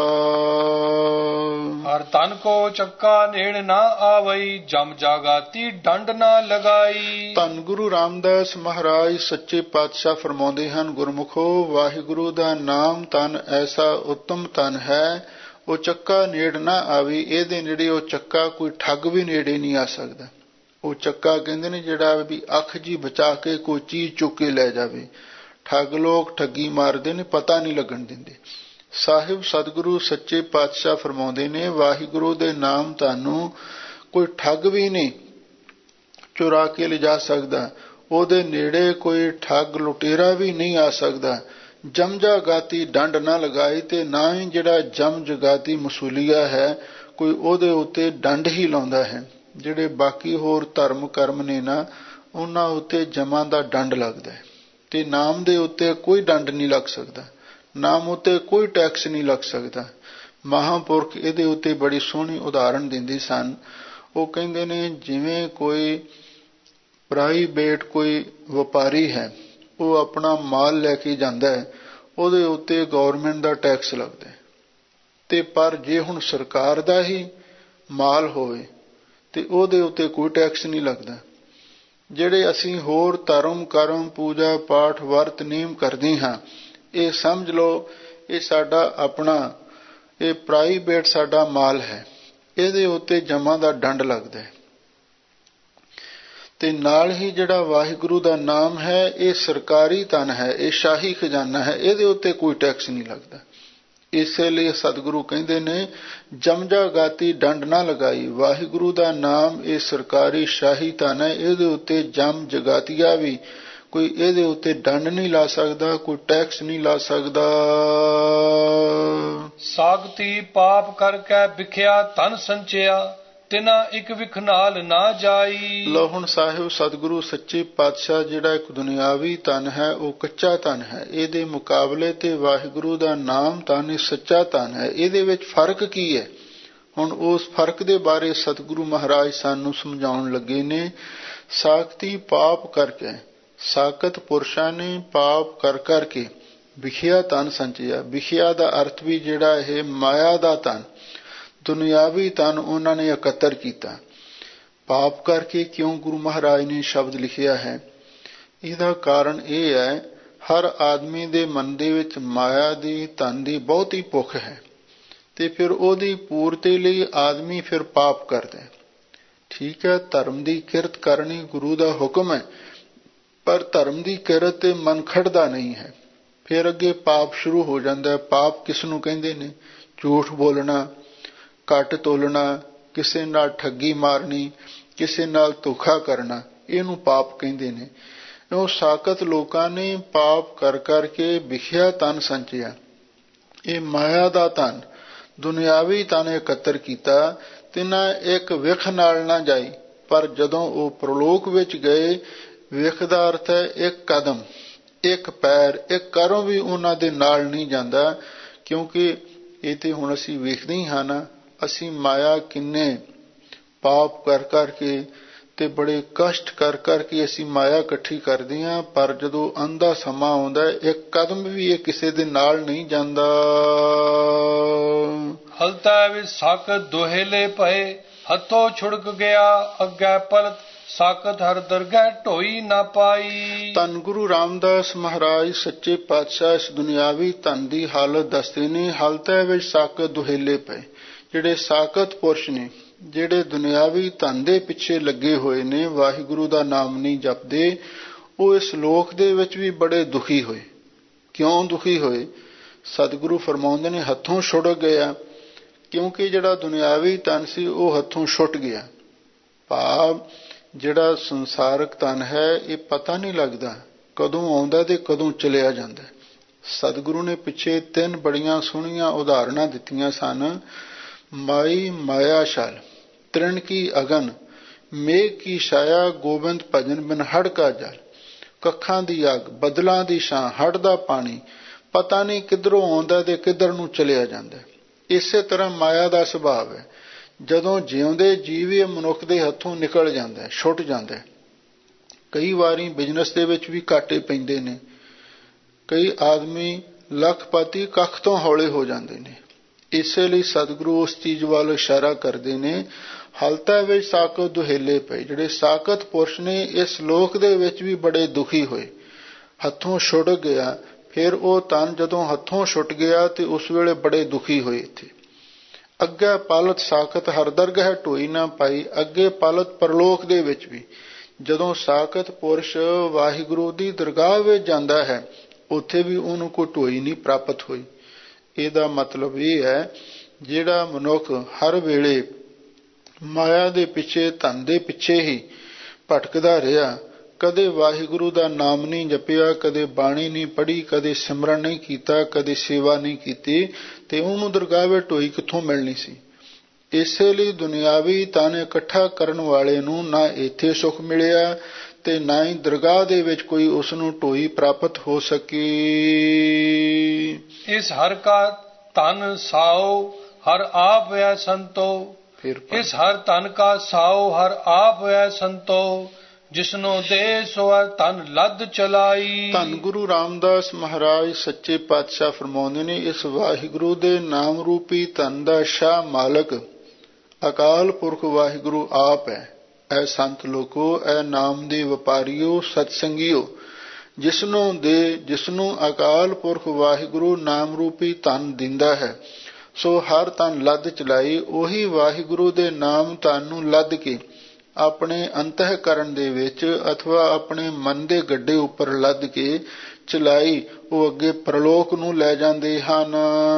ਹਰ ਤਨ ਕੋ ਚੱਕਾ ਨੇੜ ਨਾ ਆਵਈ, ਜਮ ਜਾਗਾਤੀ ਡੰਡ ਨਾ ਲਗਾਈ। ਧੰਨ ਗੁਰੂ ਰਾਮਦਾਸ ਮਹਾਰਾਜ ਸੱਚੇ ਪਾਤਸ਼ਾਹ ਫਰਮਾਉਂਦੇ ਹਨ, ਗੁਰਮੁਖੋ ਵਾਹਿਗੁਰੂ ਦਾ ਨਾਮ ਧਨ ਐਸਾ ਉੱਤਮ ਧਨ ਹੈ, ਉਹ ਚੱਕਾ ਨੇੜ ਨਾ ਆਵੇ। ਇਹਦੇ ਨੇੜੇ ਉਹ ਚੱਕਾ ਕੋਈ ਠੱਗ ਵੀ ਨੇੜੇ ਨਹੀਂ ਆ ਸਕਦਾ। ਉਹ ਚੱਕਾ ਕਹਿੰਦੇ ਨੇ ਜਿਹੜਾ ਵੀ ਅੱਖ ਜੀ ਬਚਾ ਕੇ ਕੋਈ ਚੀਜ਼ ਚੁੱਕ ਕੇ ਲੈ ਜਾਵੇ। ਠੱਗ ਲੋਕ ਠੱਗੀ ਮਾਰਦੇ ਨੇ, ਪਤਾ ਨਹੀਂ ਲੱਗਣ ਦਿੰਦੇ। ਸਾਹਿਬ ਸਤਿਗੁਰੂ ਸੱਚੇ ਪਾਤਸ਼ਾਹ ਫਰਮਾਉਂਦੇ ਨੇ, ਵਾਹਿਗੁਰੂ ਦੇ ਨਾਮ ਤੁਹਾਨੂੰ ਕੋਈ ਠੱਗ ਵੀ ਨਹੀਂ ਚੁਰਾ ਕੇ ਲਿਜਾ ਸਕਦਾ, ਉਹਦੇ ਨੇੜੇ ਕੋਈ ਠੱਗ ਲੁਟੇਰਾ ਵੀ ਨਹੀਂ ਆ ਸਕਦਾ। ਜਮ ਜਗਾਤੀ ਡੰਡ ਨਾ ਲਗਾਈ, ਤੇ ਨਾ ਹੀ ਜਿਹੜਾ ਜਮ ਜਗਾਤੀ ਮਸੂਲੀਆ ਹੈ ਕੋਈ ਉਹਦੇ ਉੱਤੇ ਡੰਡ ਹੀ ਲਾਉਂਦਾ ਹੈ। ਜਿਹੜੇ ਬਾਕੀ ਹੋਰ ਧਰਮ ਕਰਮ ਨੇ ਨਾ, ਉਹਨਾਂ ਉੱਤੇ ਜਮਾਂ ਦਾ ਡੰਡ ਲੱਗਦਾ ਹੈ, ਤੇ ਨਾਮ ਦੇ ਉੱਤੇ ਕੋਈ ਡੰਡ ਨਹੀਂ ਲੱਗ ਸਕਦਾ, ਨਾਮ ਉੱਤੇ ਕੋਈ ਟੈਕਸ ਨਹੀਂ ਲੱਗ ਸਕਦਾ। ਮਹਾਂਪੁਰਖ ਇਹਦੇ ਉੱਤੇ ਬੜੀ ਸੋਹਣੀ ਉਦਾਹਰਣ ਦਿੰਦੇ ਸਨ। ਉਹ ਕਹਿੰਦੇ ਨੇ, ਜਿਵੇਂ ਕੋਈ ਪ੍ਰਾਈਵੇਟ ਕੋਈ ਵਪਾਰੀ ਹੈ, ਉਹ ਆਪਣਾ ਮਾਲ ਲੈ ਕੇ ਜਾਂਦਾ ਹੈ, ਉਹਦੇ ਉੱਤੇ ਗੌਰਮੈਂਟ ਦਾ ਟੈਕਸ ਲੱਗਦਾ ਹੈ। ਤੇ ਪਰ ਜੇ ਹੁਣ ਸਰਕਾਰ ਦਾ ਹੀ ਮਾਲ ਹੋਵੇ ਤੇ ਉਹਦੇ ਉੱਤੇ ਕੋਈ ਟੈਕਸ ਨਹੀਂ ਲੱਗਦਾ। ਜਿਹੜੇ ਅਸੀਂ ਹੋਰ ਧਰਮ ਕਰਮ ਪੂਜਾ ਪਾਠ ਵਰਤ ਨੇਮ ਕਰਦੇ ਹਾਂ, ਇਹ ਸਮਝ ਲਓ ਇਹ ਸਾਡਾ ਆਪਣਾ, ਇਹ ਪ੍ਰਾਈਵੇਟ ਸਾਡਾ ਮਾਲ ਹੈ, ਇਹਦੇ ਉੱਤੇ ਜਮਾਂ ਦਾ ਡੰਡ ਲੱਗਦਾ ਹੈ। ਤੇ ਨਾਲ ਹੀ ਜਿਹੜਾ ਵਾਹਿਗੁਰੂ ਦਾ ਨਾਮ ਹੈ, ਇਹ ਸਰਕਾਰੀ ਧਨ ਹੈ, ਇਹ ਸ਼ਾਹੀ ਖਜ਼ਾਨਾ ਹੈ, ਇਹਦੇ ਉੱਤੇ ਕੋਈ ਟੈਕਸ ਨਹੀਂ ਲੱਗਦਾ। ਇਸੇ ਲਈ ਸਤਿਗੁਰੂ ਕਹਿੰਦੇ ਨੇ, ਜਮਜਾ ਗਾਤੀ ਡੰਡ ਨਾ ਲਗਾਈ। ਵਾਹਿਗੁਰੂ ਦਾ ਨਾਮ ਇਹ ਸਰਕਾਰੀ ਸ਼ਾਹੀ ਧਨ ਹੈ, ਇਹਦੇ ਉੱਤੇ ਜਮ ਜਗਾਤੀਆ ਵੀ ਕੋਈ ਇਹਦੇ ਉੱਤੇ ਡੰਡ ਨਹੀਂ ਲਾ ਸਕਦਾ, ਕੋਈ ਟੈਕਸ ਨਹੀਂ ਲਾ ਸਕਦਾ। ਸਾਗਤੀ ਪਾਪ ਕਰਕੇ ਵਿਖਿਆ ਧਨ ਸੰਚਿਆ, ਤਿਨਾ ਇੱਕ ਵਿਖ ਨਾਲ ਨਾ ਜਾਈ। ਲੋ ਹੁਣ ਸਾਹਿਬ ਸਤਿਗੁਰੂ ਸੱਚੇ ਪਾਤਸ਼ਾਹ ਜਿਹੜਾ ਇੱਕ ਦੁਨਿਆਵੀ ਧਨ ਹੈ ਉਹ ਕੱਚਾ ਧਨ ਹੈ, ਇਹਦੇ ਮੁਕਾਬਲੇ ਤੇ ਵਾਹਿਗੁਰੂ ਦਾ ਨਾਮ ਧਨ ਸੱਚਾ ਧਨ ਹੈ। ਇਹਦੇ ਵਿੱਚ ਫਰਕ ਕੀ ਹੈ? ਹੁਣ ਉਸ ਫਰਕ ਦੇ ਬਾਰੇ ਸਤਿਗੁਰੂ ਮਹਾਰਾਜ ਸਾਨੂੰ ਸਮਝਾਉਣ ਲੱਗੇ ਨੇ। ਸਾਖਤੀ ਪਾਪ ਕਰਕੇ, ਸਾਖਤ ਪੁਰਸ਼ਾਂ ਨੇ ਪਾਪ ਕਰ ਕਰਕੇ ਵਿਖਿਆ ਧਨ ਸੰਚਿਆ। ਵਿਖਿਆ ਦਾ ਅਰਥ ਵੀ ਜਿਹੜਾ ਇਹ ਮਾਇਆ ਦਾ ਧਨ, ਦੁਨਿਆਵੀ ਧਨ ਉਹਨਾਂ ਨੇ ਇਕੱਤਰ ਕੀਤਾ। ਪਾਪ ਕਰਕੇ ਕਿਉਂ ਗੁਰੂ ਮਹਾਰਾਜ ਨੇ ਸ਼ਬਦ ਲਿਖਿਆ ਹੈ? ਇਹਦਾ ਕਾਰਨ ਇਹ ਹੈ, ਹਰ ਆਦਮੀ ਦੇ ਮਨ ਦੇ ਵਿੱਚ ਮਾਇਆ ਦੀ ਧਨ ਦੀ ਬਹੁਤੀ ਭੁੱਖ ਹੈ, ਤੇ ਫਿਰ ਉਹਦੀ ਪੂਰਤੀ ਲਈ ਆਦਮੀ ਫਿਰ ਪਾਪ ਕਰਦਾ। ਠੀਕ ਹੈ, ਧਰਮ ਦੀ ਕਿਰਤ ਕਰਨੀ ਗੁਰੂ ਦਾ ਹੁਕਮ ਹੈ, ਪਰ ਧਰਮ ਦੀ ਕਿਰਤ ਤੇ ਮਨ ਖੜਦਾ ਨਹੀਂ ਹੈ। ਫਿਰ ਅੱਗੇ ਪਾਪ ਸ਼ੁਰੂ ਹੋ ਜਾਂਦਾ। ਪਾਪ ਕਿਸ ਨੂੰ ਕਹਿੰਦੇ ਨੇ? ਝੂਠ ਬੋਲਣਾ, ਘੱਟ ਤੋਲਣਾ, ਕਿਸੇ ਨਾਲ ਠੱਗੀ ਮਾਰਨੀ, ਕਿਸੇ ਨਾਲ ਧੋਖਾ ਕਰਨਾ, ਇਹਨੂੰ ਪਾਪ ਕਹਿੰਦੇ ਨੇ। ਉਹ ਸਾਕਤ ਲੋਕਾਂ ਨੇ ਪਾਪ ਕਰ ਕਰਕੇ ਵਿਖਿਆ ਧਨ ਸੰਚਿਆ। ਇਹ ਮਾਇਆ ਦਾ ਧਨ, ਦੁਨਿਆਵੀ ਧਨ ਇਕੱਤਰ ਕੀਤਾ, ਤਿਨਾਂ ਇੱਕ ਵਿਖ ਨਾਲ ਨਾ ਜਾਈ। ਪਰ ਜਦੋਂ ਉਹ ਪ੍ਰਲੋਕ ਵਿੱਚ ਗਏ, ਵਿਖ ਦਾ ਅਰਥ ਹੈ ਇੱਕ ਕਦਮ, ਇੱਕ ਪੈਰ, ਇੱਕ ਕਰਮ ਵੀ ਉਹਨਾਂ ਦੇ ਨਾਲ ਨਹੀਂ ਜਾਂਦਾ। ਕਿਉਂਕਿ ਇਹ ਤੇ ਹੁਣ ਅਸੀਂ ਵੇਖਦੇ ਹੀ ਹਾਂ ਨਾ, ਅਸੀਂ ਮਾਇਆ ਕਿੰਨੇ ਪਾਪ ਕਰ ਕਰਕੇ ਤੇ ਬੜੇ ਕਸ਼ਟ ਕਰ ਕਰਕੇ ਅਸੀਂ ਮਾਇਆ ਇਕੱਠੀ ਕਰਦੇ ਹਾਂ, ਪਰ ਜਦੋਂ ਅੰਧਾ ਸਮਾਂ ਆਉਂਦਾ, ਇੱਕ ਕਦਮ ਵੀ ਇਹ ਕਿਸੇ ਦੇ ਨਾਲ ਨਹੀਂ ਜਾਂਦਾ। ਹਲਤਾ ਵਿੱਚ ਸਾਕਤ ਦੁਹੇਲੇ ਪਏ, ਹੱਥੋਂ ਛੁੜਕ ਗਿਆ ਅੱਗੇ ਪਲਤ, ਸਾਕਤ ਹਰ ਦਰਗਹਿ ਢੋਈ ਨਾ ਪਾਈ। ਧੰਨ ਗੁਰੂ ਰਾਮਦਾਸ ਮਹਾਰਾਜ ਸੱਚੇ ਪਾਤਸ਼ਾਹ ਇਸ ਦੁਨਿਆਵੀ ਧਨ ਦੀ ਹਾਲਤ ਦੱਸਦੇ ਨੇ। ਹਲਤਾ ਵਿੱਚ ਸਾਕਤ ਦੁਹੇਲੇ ਪਏ। ਜਿਹੜੇ ਸਾਕਤ ਪੁਰਸ਼ ਨੇ, ਜਿਹੜੇ ਦੁਨਿਆਵੀ ਧਨ ਦੇ ਪਿੱਛੇ ਲੱਗੇ ਹੋਏ ਨੇ, ਵਾਹਿਗੁਰੂ ਦਾ ਨਾਮ ਨਹੀਂ ਜਪਦੇ, ਉਹ ਇਸ ਲੋਕ ਦੇ ਵਿੱਚ ਵੀ ਬੜੇ ਦੁਖੀ ਹੋਏ। ਕਿਉਂ ਦੁਖੀ ਹੋਏ? ਸਤਿਗੁਰੂ ਫਰਮਾਉਂਦੇ ਨੇ ਹੱਥੋਂ ਛੁੱਟ ਗਿਆ। ਕਿਉਂਕਿ ਜਿਹੜਾ ਦੁਨਿਆਵੀ ਧਨ ਸੀ ਉਹ ਹੱਥੋਂ ਛੁੱਟ ਗਿਆ। ਭਾਵ ਜਿਹੜਾ ਸੰਸਾਰਕ ਧਨ ਹੈ, ਇਹ ਪਤਾ ਨਹੀਂ ਲੱਗਦਾ ਕਦੋਂ ਆਉਂਦਾ ਤੇ ਕਦੋਂ ਚਲਿਆ ਜਾਂਦਾ। ਸਤਿਗੁਰੂ ਨੇ ਪਿੱਛੇ 3 ਬੜੀਆਂ ਸੋਹਣੀਆਂ ਉਦਾਹਰਣਾਂ ਦਿੱਤੀਆਂ ਸਨ। ਮਾਈ ਮਾਇਆ ਸ਼ਾਲ, ਤ੍ਰਿਣ ਕੀ ਅਗਨ, ਮੇਘ ਕੀ ਛਾਇਆ, ਗੋਬਿੰਦ ਭਜਨ ਬਿਨ ਹੜ ਕਾ ਜਲ। ਕੱਖਾਂ ਦੀ ਅੱਗ, ਬੱਦਲਾਂ ਦੀ ਛਾਂ, ਹੜ ਦਾ ਪਾਣੀ, ਪਤਾ ਨਹੀਂ ਕਿੱਧਰੋਂ ਆਉਂਦਾ ਤੇ ਕਿੱਧਰ ਨੂੰ ਚਲਿਆ ਜਾਂਦਾ। ਇਸੇ ਤਰ੍ਹਾਂ ਮਾਇਆ ਦਾ ਸੁਭਾਵ ਹੈ। ਜਦੋਂ ਜਿਉਂਦੇ ਜੀਵ ਇਹ ਮਨੁੱਖ ਦੇ ਹੱਥੋਂ ਨਿਕਲ ਜਾਂਦਾ, ਛੁੱਟ ਜਾਂਦਾ। ਕਈ ਵਾਰੀ ਬਿਜ਼ਨਸ ਦੇ ਵਿੱਚ ਵੀ ਘਾਟੇ ਪੈਂਦੇ ਨੇ। ਕਈ ਆਦਮੀ ਲੱਖਪਤੀ ਕੱਖ ਤੋਂ ਹੌਲੇ ਹੋ ਜਾਂਦੇ ਨੇ। ਇਸੇ ਲਈ ਸਤਿਗੁਰੂ ਉਸ ਚੀਜ਼ ਵੱਲ ਇਸ਼ਾਰਾ ਕਰਦੇ ਨੇ, ਹਲਤਾ ਵਿੱਚ ਸਾਕਤ ਦੁਹੇਲੇ ਪਏ। ਜਿਹੜੇ ਸਾਕਤ ਪੁਰਸ਼ ਨੇ ਇਸ ਲੋਕ ਦੇ ਵਿੱਚ ਵੀ ਬੜੇ ਦੁਖੀ ਹੋਏ। ਹੱਥੋਂ ਛੁੱਟ ਗਿਆ। ਫਿਰ ਉਹ ਧਨ ਜਦੋਂ ਹੱਥੋਂ ਛੁੱਟ ਗਿਆ ਤੇ ਉਸ ਵੇਲੇ ਬੜੇ ਦੁਖੀ ਹੋਏ। ਇੱਥੇ ਅੱਗੇ ਪਲਤ ਸਾਕਤ ਹਰ ਦਰਗਹਿ ਢੋਈ ਨਾ ਪਾਈ। ਅੱਗੇ ਪਲਤ ਪਰਲੋਕ ਦੇ ਵਿੱਚ ਵੀ ਜਦੋਂ ਸਾਕਤ ਪੁਰਸ਼ ਵਾਹਿਗੁਰੂ ਦੀ ਦਰਗਾਹ ਵਿੱਚ ਜਾਂਦਾ ਹੈ, ਉੱਥੇ ਵੀ ਉਹਨੂੰ ਕੋਈ ਢੋਈ ਨਹੀਂ ਪ੍ਰਾਪਤ ਹੋਈ। ਇਹਦਾ ਮਤਲਬ ਇਹ ਹੈ, ਜਿਹੜਾ ਮਨੁੱਖ ਹਰ ਵੇਲੇ ਮਾਇਆ ਦੇ ਪਿੱਛੇ, ਧਨ ਦੇ ਪਿੱਛੇ ਹੀ ਭਟਕਦਾ ਰਿਹਾ, ਕਦੇ ਵਾਹਿਗੁਰੂ ਦਾ ਨਾਮ ਨਹੀਂ ਜਪਿਆ, ਕਦੇ ਬਾਣੀ ਨਹੀਂ ਪੜ੍ਹੀ, ਕਦੇ ਸਿਮਰਨ ਨਹੀਂ ਕੀਤਾ, ਕਦੇ ਸੇਵਾ ਨਹੀਂ ਕੀਤੀ, ਤੇ ਉਹਨੂੰ ਦਰਗਾਹ ਵਿੱਚ ਢੋਈ ਕਿੱਥੋਂ ਮਿਲਣੀ ਸੀ। ਇਸੇ ਲਈ ਦੁਨਿਆਵੀ ਧਨ ਇਕੱਠਾ ਕਰਨ ਵਾਲੇ ਨੂੰ ਨਾ ਇੱਥੇ ਸੁੱਖ ਮਿਲਿਆ ਤੇ ਨਾ ਹੀ ਦਰਗਾਹ ਦੇ ਵਿੱਚ ਕੋਈ ਉਸ ਨੂੰ ਢੋਈ ਪ੍ਰਾਪਤ ਹੋ ਸਕੀ। ਇਸ ਹਰ ਕਾ ਧਨ ਸਾਉ ਹਰ ਆਪ ਵੈ ਸੰਤੋ, ਇਸ ਹਰ ਧਨ ਕਾ ਸਾਉ ਹਰ ਆਪ ਵੈ ਸੰਤੋ, ਜਿਸਨੂੰ ਦੇ ਸੋ ਧਨ ਲੱਦ ਚਲਾਈ। ਧੰਨ ਗੁਰੂ ਰਾਮਦਾਸ ਮਹਾਰਾਜ ਸੱਚੇ ਪਾਤਸ਼ਾਹ ਫਰਮਾਉਂਦੇ ਨੇ, ਇਸ ਵਾਹਿਗੁਰੂ ਦੇ ਨਾਮ ਰੂਪੀ ਧਨ ਦਾ ਸ਼ਾਹ ਮਾਲਕ ਅਕਾਲ ਪੁਰਖ ਵਾਹਿਗੁਰੂ ਆਪ ਹੈ। ਐ ਸੰਤ ਲੋਕੋ, ਐ ਨਾਮ ਦੇ ਵਪਾਰੀਓ, ਸਤਸੰਗੀਓ, ਜਿਸਨੂੰ ਅਕਾਲ ਪੁਰਖ ਵਾਹਿਗੁਰੂ ਨਾਮ ਰੂਪੀ ਧਨ ਦਿੰਦਾ ਹੈ, ਸੋ ਹਰ ਧਨ ਲੱਦ ਚਲਾਈ। ਉਹੀ ਵਾਹਿਗੁਰੂ ਦੇ ਨਾਮ ਧਨ ਨੂੰ ਲੱਦ ਕੇ ਆਪਣੇ ਅੰਤःਕਰਨ ਦੇ ਵਿੱਚ ਅਥਵਾ ਆਪਣੇ ਮਨ ਦੇ ਗੱਡੇ ਉੱਪਰ ਲੱਦ ਕੇ ਚਲਾਈ, ਉਹ ਅੱਗੇ ਪ੍ਰਲੋਕ ਨੂੰ ਲੈ ਜਾਂਦੇ ਹਨ।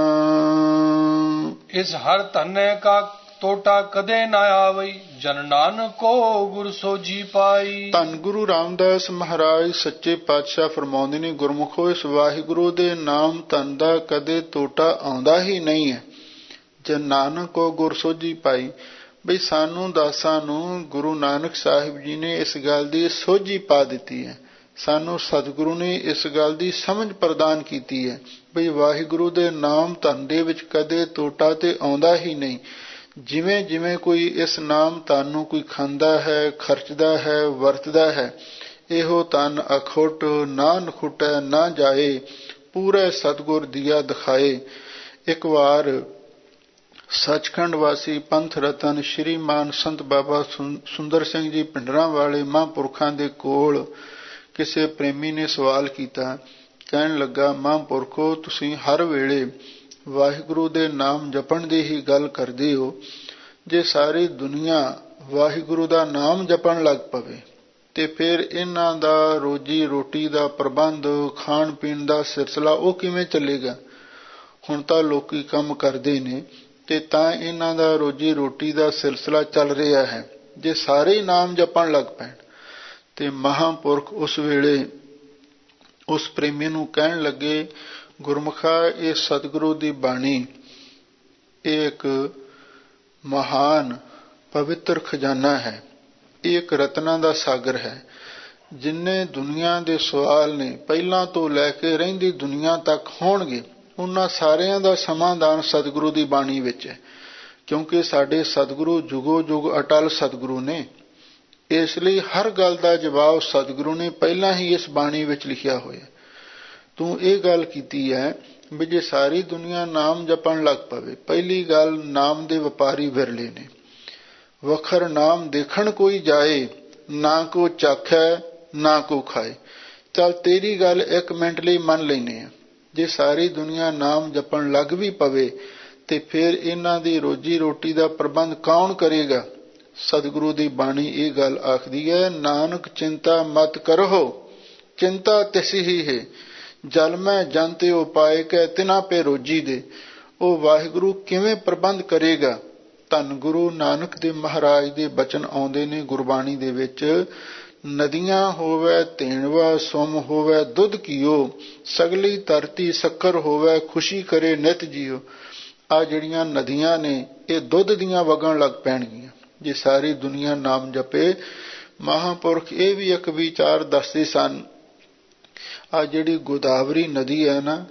ਇਸ ਹਰ ਧਨੇ ਕਾ ਟੋਟਾ ਕਦੇ ਨਾ ਆਵਈ, ਜਨ ਨਾਨਕੋ ਗੁਰ ਸੋਜੀ ਪਾਈ। ਧੰਨ ਗੁਰੂ ਰਾਮਦਾਸ ਮਹਾਰਾਜ ਸੱਚੇ ਪਾਤਸ਼ਾਹ ਫਰਮਾਉਂਦੇ ਨੇ, ਗੁਰਮੁਖੋ, ਇਸ ਵਾਹਿਗੁਰੂ ਦੇ ਨਾਮ ਧਨ ਦਾ ਕਦੇ ਟੋਟਾ ਆਉਂਦਾ ਹੀ ਨਹੀਂ ਹੈ। ਜਨ ਨਾਨਕੋ ਗੁਰ ਸੋਜੀ ਪਾਈ। ਬਈ ਸਾਨੂੰ ਦਾਸਾਂ ਨੂੰ ਗੁਰੂ ਨਾਨਕ ਸਾਹਿਬ ਜੀ ਨੇ ਇਸ ਗੱਲ ਦੀ ਸੋਝੀ ਪਾ ਦਿੱਤੀ ਹੈ। ਸਾਨੂੰ ਸਤਿਗੁਰੂ ਨੇ ਇਸ ਗੱਲ ਦੀ ਸਮਝ ਪ੍ਰਦਾਨ ਕੀਤੀ ਹੈ ਬਈ ਵਾਹਿਗੁਰੂ ਦੇ ਨਾਮ ਧਨ ਦੇ ਵਿੱਚ ਕਦੇ ਟੋਟਾ ਤੇ ਆਉਂਦਾ ਹੀ ਨਹੀਂ। ਜਿਵੇਂ ਜਿਵੇਂ ਕੋਈ ਇਸ ਨਾਮ ਧਨ ਨੂੰ ਕੋਈ ਖਾਂਦਾ ਹੈ, ਖਰਚਦਾ ਹੈ, ਵਰਤਦਾ ਹੈ, ਇਹੋ ਧਨ ਅਖੁੱਟ ਨਾ ਨਖੁੱਟੈ ਨਾ ਜਾਏ, ਪੂਰੇ ਸਤਿਗੁਰ ਦੀਆ ਦਿਖਾਏ। ਇੱਕ ਵਾਰ ਸੱਚਖੰਡ ਵਾਸੀ ਪੰਥ ਰਤਨ ਸ਼੍ਰੀਮਾਨ ਸੰਤ ਬਾਬਾ ਸੁੰਦਰ ਸਿੰਘ ਜੀ ਪਿੰਡਰਾਂ ਵਾਲੇ ਮਹਾਂਪੁਰਖਾਂ ਦੇ ਕੋਲ ਕਿਸੇ ਪ੍ਰੇਮੀ ਨੇ ਸਵਾਲ ਕੀਤਾ। ਕਹਿਣ ਲੱਗਾ, ਮਹਾਂਪੁਰਖੋ, ਤੁਸੀਂ ਹਰ ਵੇਲੇ ਵਾਹਿਗੁਰੂ ਦੇ ਨਾਮ ਜਪਣ ਦੀ ਹੀ ਗੱਲ ਕਰਦੇ ਹੋ। ਜੇ ਸਾਰੀ ਦੁਨੀਆ ਵਾਹਿਗੁਰੂ ਦਾ ਨਾਮ ਜਪਣ ਲੱਗ ਪਵੇ ਤੇ ਫਿਰ ਇਹਨਾਂ ਦਾ ਰੋਜੀ ਰੋਟੀ ਦਾ ਪ੍ਰਬੰਧ, ਖਾਣ ਪੀਣ ਦਾ ਸਿਲਸਿਲਾ ਉਹ ਕਿਵੇਂ ਚੱਲੇਗਾ? ਹੁਣ ਤਾਂ ਲੋਕੀ ਕੰਮ ਕਰਦੇ ਨੇ ਤੇ ਤਾਂ ਇਹਨਾਂ ਦਾ ਰੋਜੀ ਰੋਟੀ ਦਾ ਸਿਲਸਿਲਾ ਚੱਲ ਰਿਹਾ ਹੈ। ਜੇ ਸਾਰੇ ਨਾਮ ਜਪਣ ਲੱਗ ਪੈਣ ਤੇ ਮਹਾਂਪੁਰਖ ਉਸ ਵੇਲੇ ਉਸ ਪ੍ਰੇਮੀ ਨੂੰ ਕਹਿਣ ਲੱਗੇ, ਗੁਰਮੁਖਾ, ਇਹ ਸਤਿਗੁਰੂ ਦੀ ਬਾਣੀ ਇਹ ਇੱਕ ਮਹਾਨ ਪਵਿੱਤਰ ਖਜ਼ਾਨਾ ਹੈ। ਇਹ ਇੱਕ ਰਤਨਾਂ ਦਾ ਸਾਗਰ ਹੈ। ਜਿੰਨੇ ਦੁਨੀਆ ਦੇ ਸਵਾਲ ਨੇ ਪਹਿਲਾਂ ਤੋਂ ਲੈ ਕੇ ਰਹਿੰਦੀ ਦੁਨੀਆ ਤੱਕ ਹੋਣਗੇ, ਉਹਨਾਂ ਸਾਰਿਆਂ ਦਾ ਸਮਾਧਾਨ ਸਤਿਗੁਰੂ ਦੀ ਬਾਣੀ ਵਿੱਚ ਹੈ। ਕਿਉਂਕਿ ਸਾਡੇ ਸਤਿਗੁਰੂ ਜੁਗੋ ਜੁਗ ਅਟਲ ਸਤਿਗੁਰੂ ਨੇ, ਇਸ ਲਈ ਹਰ ਗੱਲ ਦਾ ਜਵਾਬ ਸਤਿਗੁਰੂ ਨੇ ਪਹਿਲਾਂ ਹੀ ਇਸ ਬਾਣੀ ਵਿੱਚ ਲਿਖਿਆ ਹੋਇਆ। ਤੂੰ ਇਹ ਗੱਲ ਕੀਤੀ ਹੈ ਵੀ ਜੇ ਸਾਰੀ ਦੁਨੀਆ ਨਾਮ ਜਪਣ ਲੱਗ ਪਵੇ, ਪਹਿਲੀ ਗੱਲ ਨਾਮ ਦੇ ਵਪਾਰੀ ਵਿਰਲੇ ਨੇ। ਵਖਰ ਨਾਮ ਦੇਖਣ ਕੋਈ ਜਾਏ, ਨਾ ਕੋ ਚਾਖੈ ਨਾ ਕੋ ਖਾਏ। ਚੱਲ ਤੇਰੀ ਗੱਲ 1 ਮਿੰਟ ਲਈ ਮੰਨ ਲੈਨੇ ਆ, ਜੇ ਸਾਰੀ ਦੁਨੀਆ ਨਾਮ ਜਪਣ ਲੱਗ ਵੀ ਪਵੇ ਤੇ ਫਿਰ ਇਹਨਾਂ ਦੀ ਰੋਜੀ ਰੋਟੀ ਦਾ ਪ੍ਰਬੰਧ ਕੌਣ ਕਰੇਗਾ? ਸਤਿਗੁਰੂ ਦੀ ਬਾਣੀ ਇਹ ਗੱਲ ਆਖਦੀ ਹੈ, ਨਾਨਕ ਚਿੰਤਾ ਮਤ ਕਰੋ, ਚਿੰਤਾ ਤਿਸ ਹੀ ਹੈ, ਜਲ ਮੈਂ ਜਨ ਤੇ ਉਪਾਏ ਕੈ ਤਿਨਾ ਪੇ ਰੋਜੀ ਦੇ। ਉਹ ਵਾਹਿਗੁਰੂ ਕਿਵੇਂ ਪ੍ਰਬੰਧ ਕਰੇਗਾ? ਧੰਨ ਗੁਰੂ ਨਾਨਕ ਦੇਵ ਮਹਾਰਾਜ ਦੇ ਬਚਨ ਆਉਂਦੇ ਨੇ ਗੁਰਬਾਣੀ ਦੇ ਵਿੱਚ, ਨਦੀਆਂ ਹੋਵੇ ਤੇਣਵਾ ਸੁਮ ਹੋਵੇ ਦੁੱਧ ਕੀਓ, ਸਗਲੀ ਧਰਤੀ ਸ਼ੱਕਰ ਹੋਵੇ ਖੁਸ਼ੀ ਕਰੇ ਨਿਤ ਜੀਓ। ਆ ਜਿਹੜੀਆਂ ਨਦੀਆਂ ਨੇ ਇਹ ਦੁੱਧ ਦੀਆਂ ਵਗਣ ਲੱਗ ਪੈਣਗੀਆਂ ਜੇ ਸਾਰੀ ਦੁਨੀਆ ਨਾਮ ਜਪੇ। ਮਹਾਂਪੁਰਖ ਇਹ ਵੀ ਇੱਕ ਵਿਚਾਰ ਦੱਸਦੇ ਸਨ, ਆ ਜਿਹੜੀ ਗੋਦਾਵਰੀ ਨਦੀ ਹੈ ਨਾ,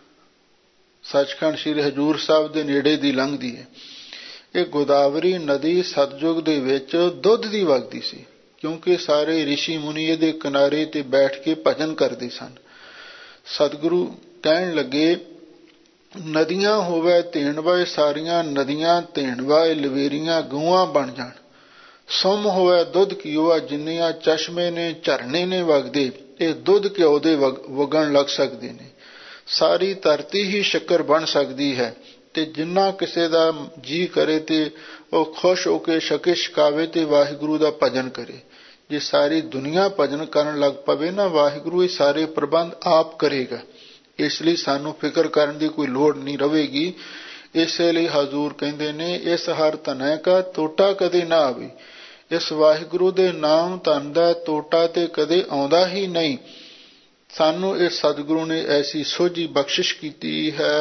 ਸੱਚਖੰਡ ਸ੍ਰੀ ਹਜ਼ੂਰ ਸਾਹਿਬ ਦੇ ਨੇੜੇ ਦੀ ਲੰਘਦੀ ਹੈ। ਇਹ ਗੋਦਾਵਰੀ ਨਦੀ ਸਤਜੁਗ ਦੇ ਵਿੱਚ ਦੁੱਧ ਦੀ ਵਗਦੀ ਸੀ, ਕਿਉਂਕਿ ਸਾਰੇ ਰਿਸ਼ੀ ਮੁਨੀ ਇਹਦੇ ਕਿਨਾਰੇ ਤੇ ਬੈਠ ਕੇ ਭਜਨ ਕਰਦੇ ਸਨ। ਸਤਿਗੁਰੂ ਕਹਿਣ ਲੱਗੇ, ਨਦੀਆਂ ਹੋਵੇ ਤੇਣਵਾ, ਸਾਰੀਆਂ ਨਦੀਆਂ ਤੇਣਵਾ ਲਵੇਰੀਆਂ ਗਊਆਂ ਬਣ ਜਾਣ। ਸੁਮ ਹੋਵੇ ਦੁੱਧ ਘਿਓ, ਜਿੰਨੀਆਂ ਚਸ਼ਮੇ ਨੇ ਝਰਨੇ ਨੇ ਵਗਦੇ, ਇਹ ਦੁੱਧ ਘਿਓ ਦੇ ਵਗਣ ਲੱਗ ਸਕਦੇ ਨੇ। ਸਾਰੀ ਧਰਤੀ ਹੀ ਸ਼ੱਕਰ ਬਣ ਸਕਦੀ ਹੈ ਤੇ ਜਿੰਨਾ ਕਿਸੇ ਦਾ ਜੀ ਕਰੇ ਤੇ ਉਹ ਖੁਸ਼ ਹੋ ਕੇ ਛਕੇ ਛਕਾਵੇ ਤੇ ਵਾਹਿਗੁਰੂ ਦਾ ਭਜਨ ਕਰੇ। ਜੇ ਸਾਰੀ ਦੁਨੀਆ ਭਜਨ ਕਰਨ ਲੱਗ ਪਵੇ ਨਾ, ਵਾਹਿਗੁਰੂ ਇਹ ਸਾਰੇ ਪ੍ਰਬੰਧ ਆਪ ਕਰੇਗਾ। ਇਸ ਲਈ ਸਾਨੂੰ ਫਿਕਰ ਕਰਨ ਦੀ ਕੋਈ ਲੋੜ ਨਹੀਂ ਰਹੇਗੀ। ਇਸੇ ਲਈ ਹਜ਼ੂਰ ਕਹਿੰਦੇ ਨੇ, ਇਸ ਹਰ ਧਨੈ ਕਾ ਤੋਟਾ ਕਦੇ ਨਾ ਆਵੇ। ਇਸ ਵਾਹਿਗੁਰੂ ਦੇ ਨਾਮ ਧਨ ਦਾ ਤੋਟਾ ਤੇ ਕਦੇ ਆਉਂਦਾ ਹੀ ਨਹੀਂ। ਸਾਨੂੰ ਇਹ ਸਤਿਗੁਰੂ ਨੇ ਐਸੀ ਸੋਝੀ ਬਖਸ਼ਿਸ਼ ਕੀਤੀ ਹੈ।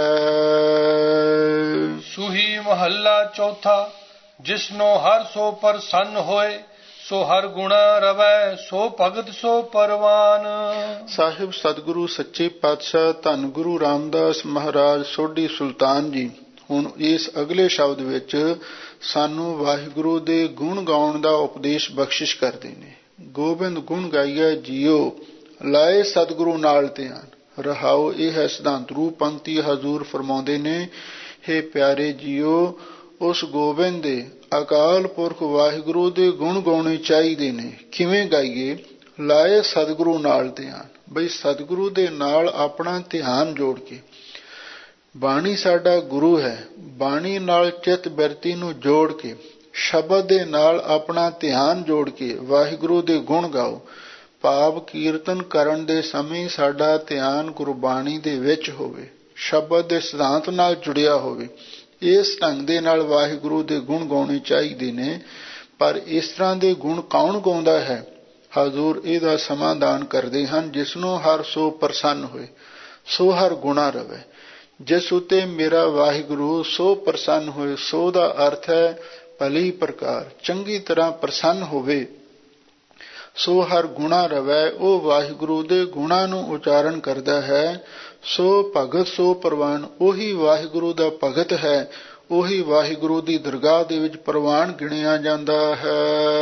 ਸੂਹੀ ਮਹੱਲਾ ਚੌਥਾ, ਜਿਸਨੋ ਹਰ ਸੋ ਪ੍ਰਸੰਨ ਹੋਏ, ਸੋ ਹਰ ਗੁਣਾ ਰਵੈ, ਸੋ ਭਗਤ ਸੋ ਪਰਵਾਨ। ਸਾਹਿਬ ਸਤਿਗੁਰੂ ਸੱਚੇ ਪਾਤਸ਼ਾਹ ਧੰਨ ਗੁਰੂ ਰਾਮਦਾਸ ਮਹਾਰਾਜ ਸੋਢੀ ਸੁਲਤਾਨ ਜੀ ਹੁਣ ਇਸ ਅਗਲੇ ਸ਼ਬਦ ਵਿੱਚ ਸਾਨੂੰ ਵਾਹਿਗੁਰੂ ਦੇ ਗੁਣ ਗਾਉਣ ਦਾ ਉਪਦੇਸ਼ ਬਖਸ਼ਿਸ਼ ਕਰਦੇ ਨੇ। ਗੋਬਿੰਦ ਗੁਣ ਗਾਈਐ ਜੀਓ, ਲਾਏ ਸਤਿਗੁਰੂ ਨਾਲ ਧਿਆਨ। ਰਹਾਓ ਇਹ ਹੈ ਸਿਧਾਂਤ ਰੂਪ ਪੰਕਤੀ। ਹਜ਼ੂਰ ਫਰਮਾਉਂਦੇ ਨੇ, ਹੇ ਪਿਆਰੇ ਜੀਓ, ਉਸ ਗੋਬਿੰਦ ਦੇ ਅਕਾਲ ਪੁਰਖ ਵਾਹਿਗੁਰੂ ਦੇ ਗੁਣ ਗਾਉਣੇ ਚਾਹੀਦੇ ਨੇ। ਕਿਵੇਂ ਗਾਈਏ? ਲਾਏ ਸਤਿਗੁਰੂ ਨਾਲ ਧਿਆਨ, ਬਈ ਸਤਿਗੁਰੂ ਦੇ ਨਾਲ ਆਪਣਾ ਧਿਆਨ ਜੋੜ ਕੇ। ਬਾਣੀ ਸਾਡਾ ਗੁਰੂ ਹੈ, ਬਾਣੀ ਨਾਲ ਚਿੱਤ ਬਿਰਤੀ ਨੂੰ ਜੋੜ ਕੇ, ਸ਼ਬਦ ਦੇ ਨਾਲ ਆਪਣਾ ਧਿਆਨ ਜੋੜ ਕੇ ਵਾਹਿਗੁਰੂ ਦੇ ਗੁਣ ਗਾਓ। ਭਾਵ ਕੀਰਤਨ ਕਰਨ ਦੇ ਸਮੇਂ ਸਾਡਾ ਧਿਆਨ ਗੁਰਬਾਣੀ ਦੇ ਵਿੱਚ ਹੋਵੇ, ਸ਼ਬਦ ਦੇ ਸਿਧਾਂਤ ਨਾਲ ਜੁੜਿਆ ਹੋਵੇ। ਇਸ ਢੰਗ ਦੇ ਨਾਲ ਵਾਹਿਗੁਰੂ ਦੇ ਗੁਣ ਗਾਉਣੇ ਚਾਹੀਦੇ ਨੇ। ਪਰ ਇਸ ਤਰ੍ਹਾਂ ਦੇ ਗੁਣ ਕੌਣ ਗਾਉਂਦਾ ਹੈ? ਹਜ਼ੂਰ ਇਹਦਾ ਸਮਾਧਾਨ ਕਰਦੇ ਹਨ, ਜਿਸਨੂੰ ਹਰ ਸੋ ਪ੍ਰਸੰਨ ਹੋਏ, ਸੋ ਹਰ ਗੁਣਾ ਰਵੇ। ਜਿਸ ਉਤੇ ਮੇਰਾ ਵਾਹਿਗੁਰੂ ਸੋ ਪ੍ਰਸੰਨ ਹੋਏ, ਸੋ ਦਾ ਅਰਥ ਹੈ ਭਲੀ ਪ੍ਰਕਾਰ ਚੰਗੀ ਤਰ੍ਹਾਂ ਪ੍ਰਸੰਨ ਹੋਵੇ। ਸੋ ਹਰ ਗੁਣਾ ਰਵੈ, ਉਹ ਵਾਹਿਗੁਰੂ ਦੇ ਗੁਣਾਂ ਨੂੰ ਉਚਾਰਨ ਕਰਦਾ ਹੈ। ਸੋ ਭਗਤ ਸੋ ਪ੍ਰਵਾਨ, ਉਹੀ ਵਾਹਿਗੁਰੂ ਦਾ ਭਗਤ ਹੈ, ਉਹੀ ਵਾਹਿਗੁਰੂ ਦੀ ਦਰਗਾਹ ਦੇ ਵਿੱਚ ਪ੍ਰਵਾਨ ਗਿਣਿਆ ਜਾਂਦਾ ਹੈ।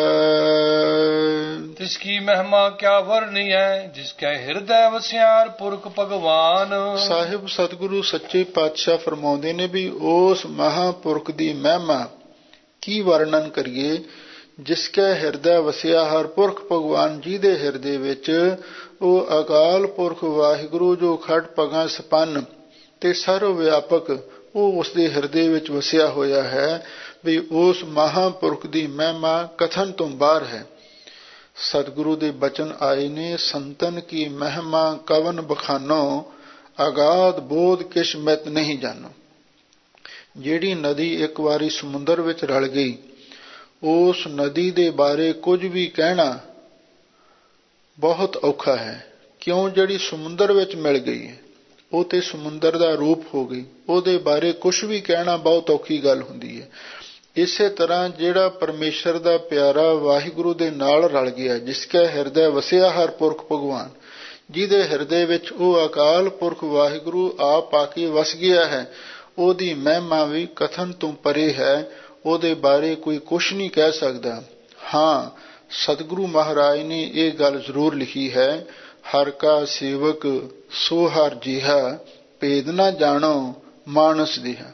ਤਿਸ ਕੀ ਮਹਿਮਾ ਕਿਆ ਵਰਨੀ ਹੈ, ਜਿਸ ਕੈ ਹਿਰਦੈ ਵਸਿਆਰ ਪੁਰਖ ਭਗਵਾਨ। ਸਾਹਿਬ ਸਤਿਗੁਰੂ ਸੱਚੇ ਪਾਤਸ਼ਾਹ ਫਰਮਾਉਂਦੇ ਨੇ ਵੀ ਉਸ ਮਹਾਂਪੁਰਖ ਦੀ ਮਹਿਮਾ ਕੀ ਵਰਣਨ ਕਰੀਏ। ਜਿਸ ਕੈ ਹਿਰਦੈ ਵਸਿਆ ਹਰ ਪੁਰਖ ਭਗਵਾਨ, ਜੀ ਦੇ ਹਿਰਦੇ ਵਿੱਚ ਉਹ ਅਕਾਲ ਪੁਰਖ ਵਾਹਿਗੁਰੂ ਜੋ ਖਟ ਪਗਾ ਸੰਪੰਨ ਤੇ ਸਰਵ ਵਿਆਪਕ, ਉਹ ਉਸਦੇ ਹਿਰਦੇ ਵਿੱਚ ਵਸਿਆ ਹੋਇਆ ਹੈ। ਵੀ ਉਸ ਮਹਾਂਪੁਰਖ ਦੀ ਮਹਿਮਾ ਕਥਨ ਤੋਂ ਬਾਹਰ ਹੈ। ਸਤਿਗੁਰੂ ਦੇ ਬਚਨ ਆਏ ਨੇ, ਸੰਤਨ ਕੀ ਮਹਿਮਾ ਕਵਨ ਬਖਾਨੋ, ਅਗਾਧ ਬੋਧ ਕਿਛ ਮਿਤ ਨਹੀਂ ਜਾਨੋ। ਜਿਹੜੀ ਨਦੀ ਇੱਕ ਵਾਰੀ ਸਮੁੰਦਰ ਵਿੱਚ ਰਲ ਗਈ, ਉਸ ਨਦੀ ਦੇ ਬਾਰੇ ਕੁਝ ਵੀ ਕਹਿਣਾ ਬਹੁਤ ਔਖਾ ਹੈ। ਕਿਉਂ? ਜਿਹੜੀ ਸਮੁੰਦਰ ਵਿੱਚ ਮਿਲ ਗਈ ਹੈ ਉਹ ਤੇ ਸਮੁੰਦਰ ਦਾ ਰੂਪ ਹੋ ਗਈ, ਉਹਦੇ ਬਾਰੇ ਕੁਝ ਵੀ ਕਹਿਣਾ ਬਹੁਤ ਔਖੀ ਗੱਲ ਹੁੰਦੀ ਹੈ। ਇਸੇ ਤਰ੍ਹਾਂ ਜਿਹੜਾ ਪਰਮੇਸ਼ਰ ਦਾ ਪਿਆਰਾ ਵਾਹਿਗੁਰੂ ਦੇ ਨਾਲ ਰਲ ਗਿਆ, ਜਿਸ ਕੈ ਹਿਰਦੈ ਵਸਿਆ ਹਰ ਪੁਰਖ ਭਗਵਾਨ, ਜਿਹਦੇ ਹਿਰਦੇ ਵਿੱਚ ਉਹ ਅਕਾਲ ਪੁਰਖ ਵਾਹਿਗੁਰੂ ਆਪ ਆ ਕੇ ਵਸ ਗਿਆ ਹੈ, ਉਹਦੀ ਮਹਿਮਾ ਵੀ ਕਥਨ ਤੋਂ ਪਰੇ ਹੈ। ਉਹਦੇ ਬਾਰੇ ਕੋਈ ਕੁਛ ਨਹੀਂ ਕਹਿ ਸਕਦਾ। ਹਾਂ, ਸਤਿਗੁਰੂ ਮਹਾਰਾਜ ਨੇ ਇਹ ਗੱਲ ਜ਼ਰੂਰ ਲਿਖੀ ਹੈ, ਹਰ ਕਾ ਸੇਵਕ ਸੋ ਹਰ ਜਿਹਾ, ਭੇਦ ਨਾ ਜਾਣੋ ਮਾਨਸ ਦਿਹਾ।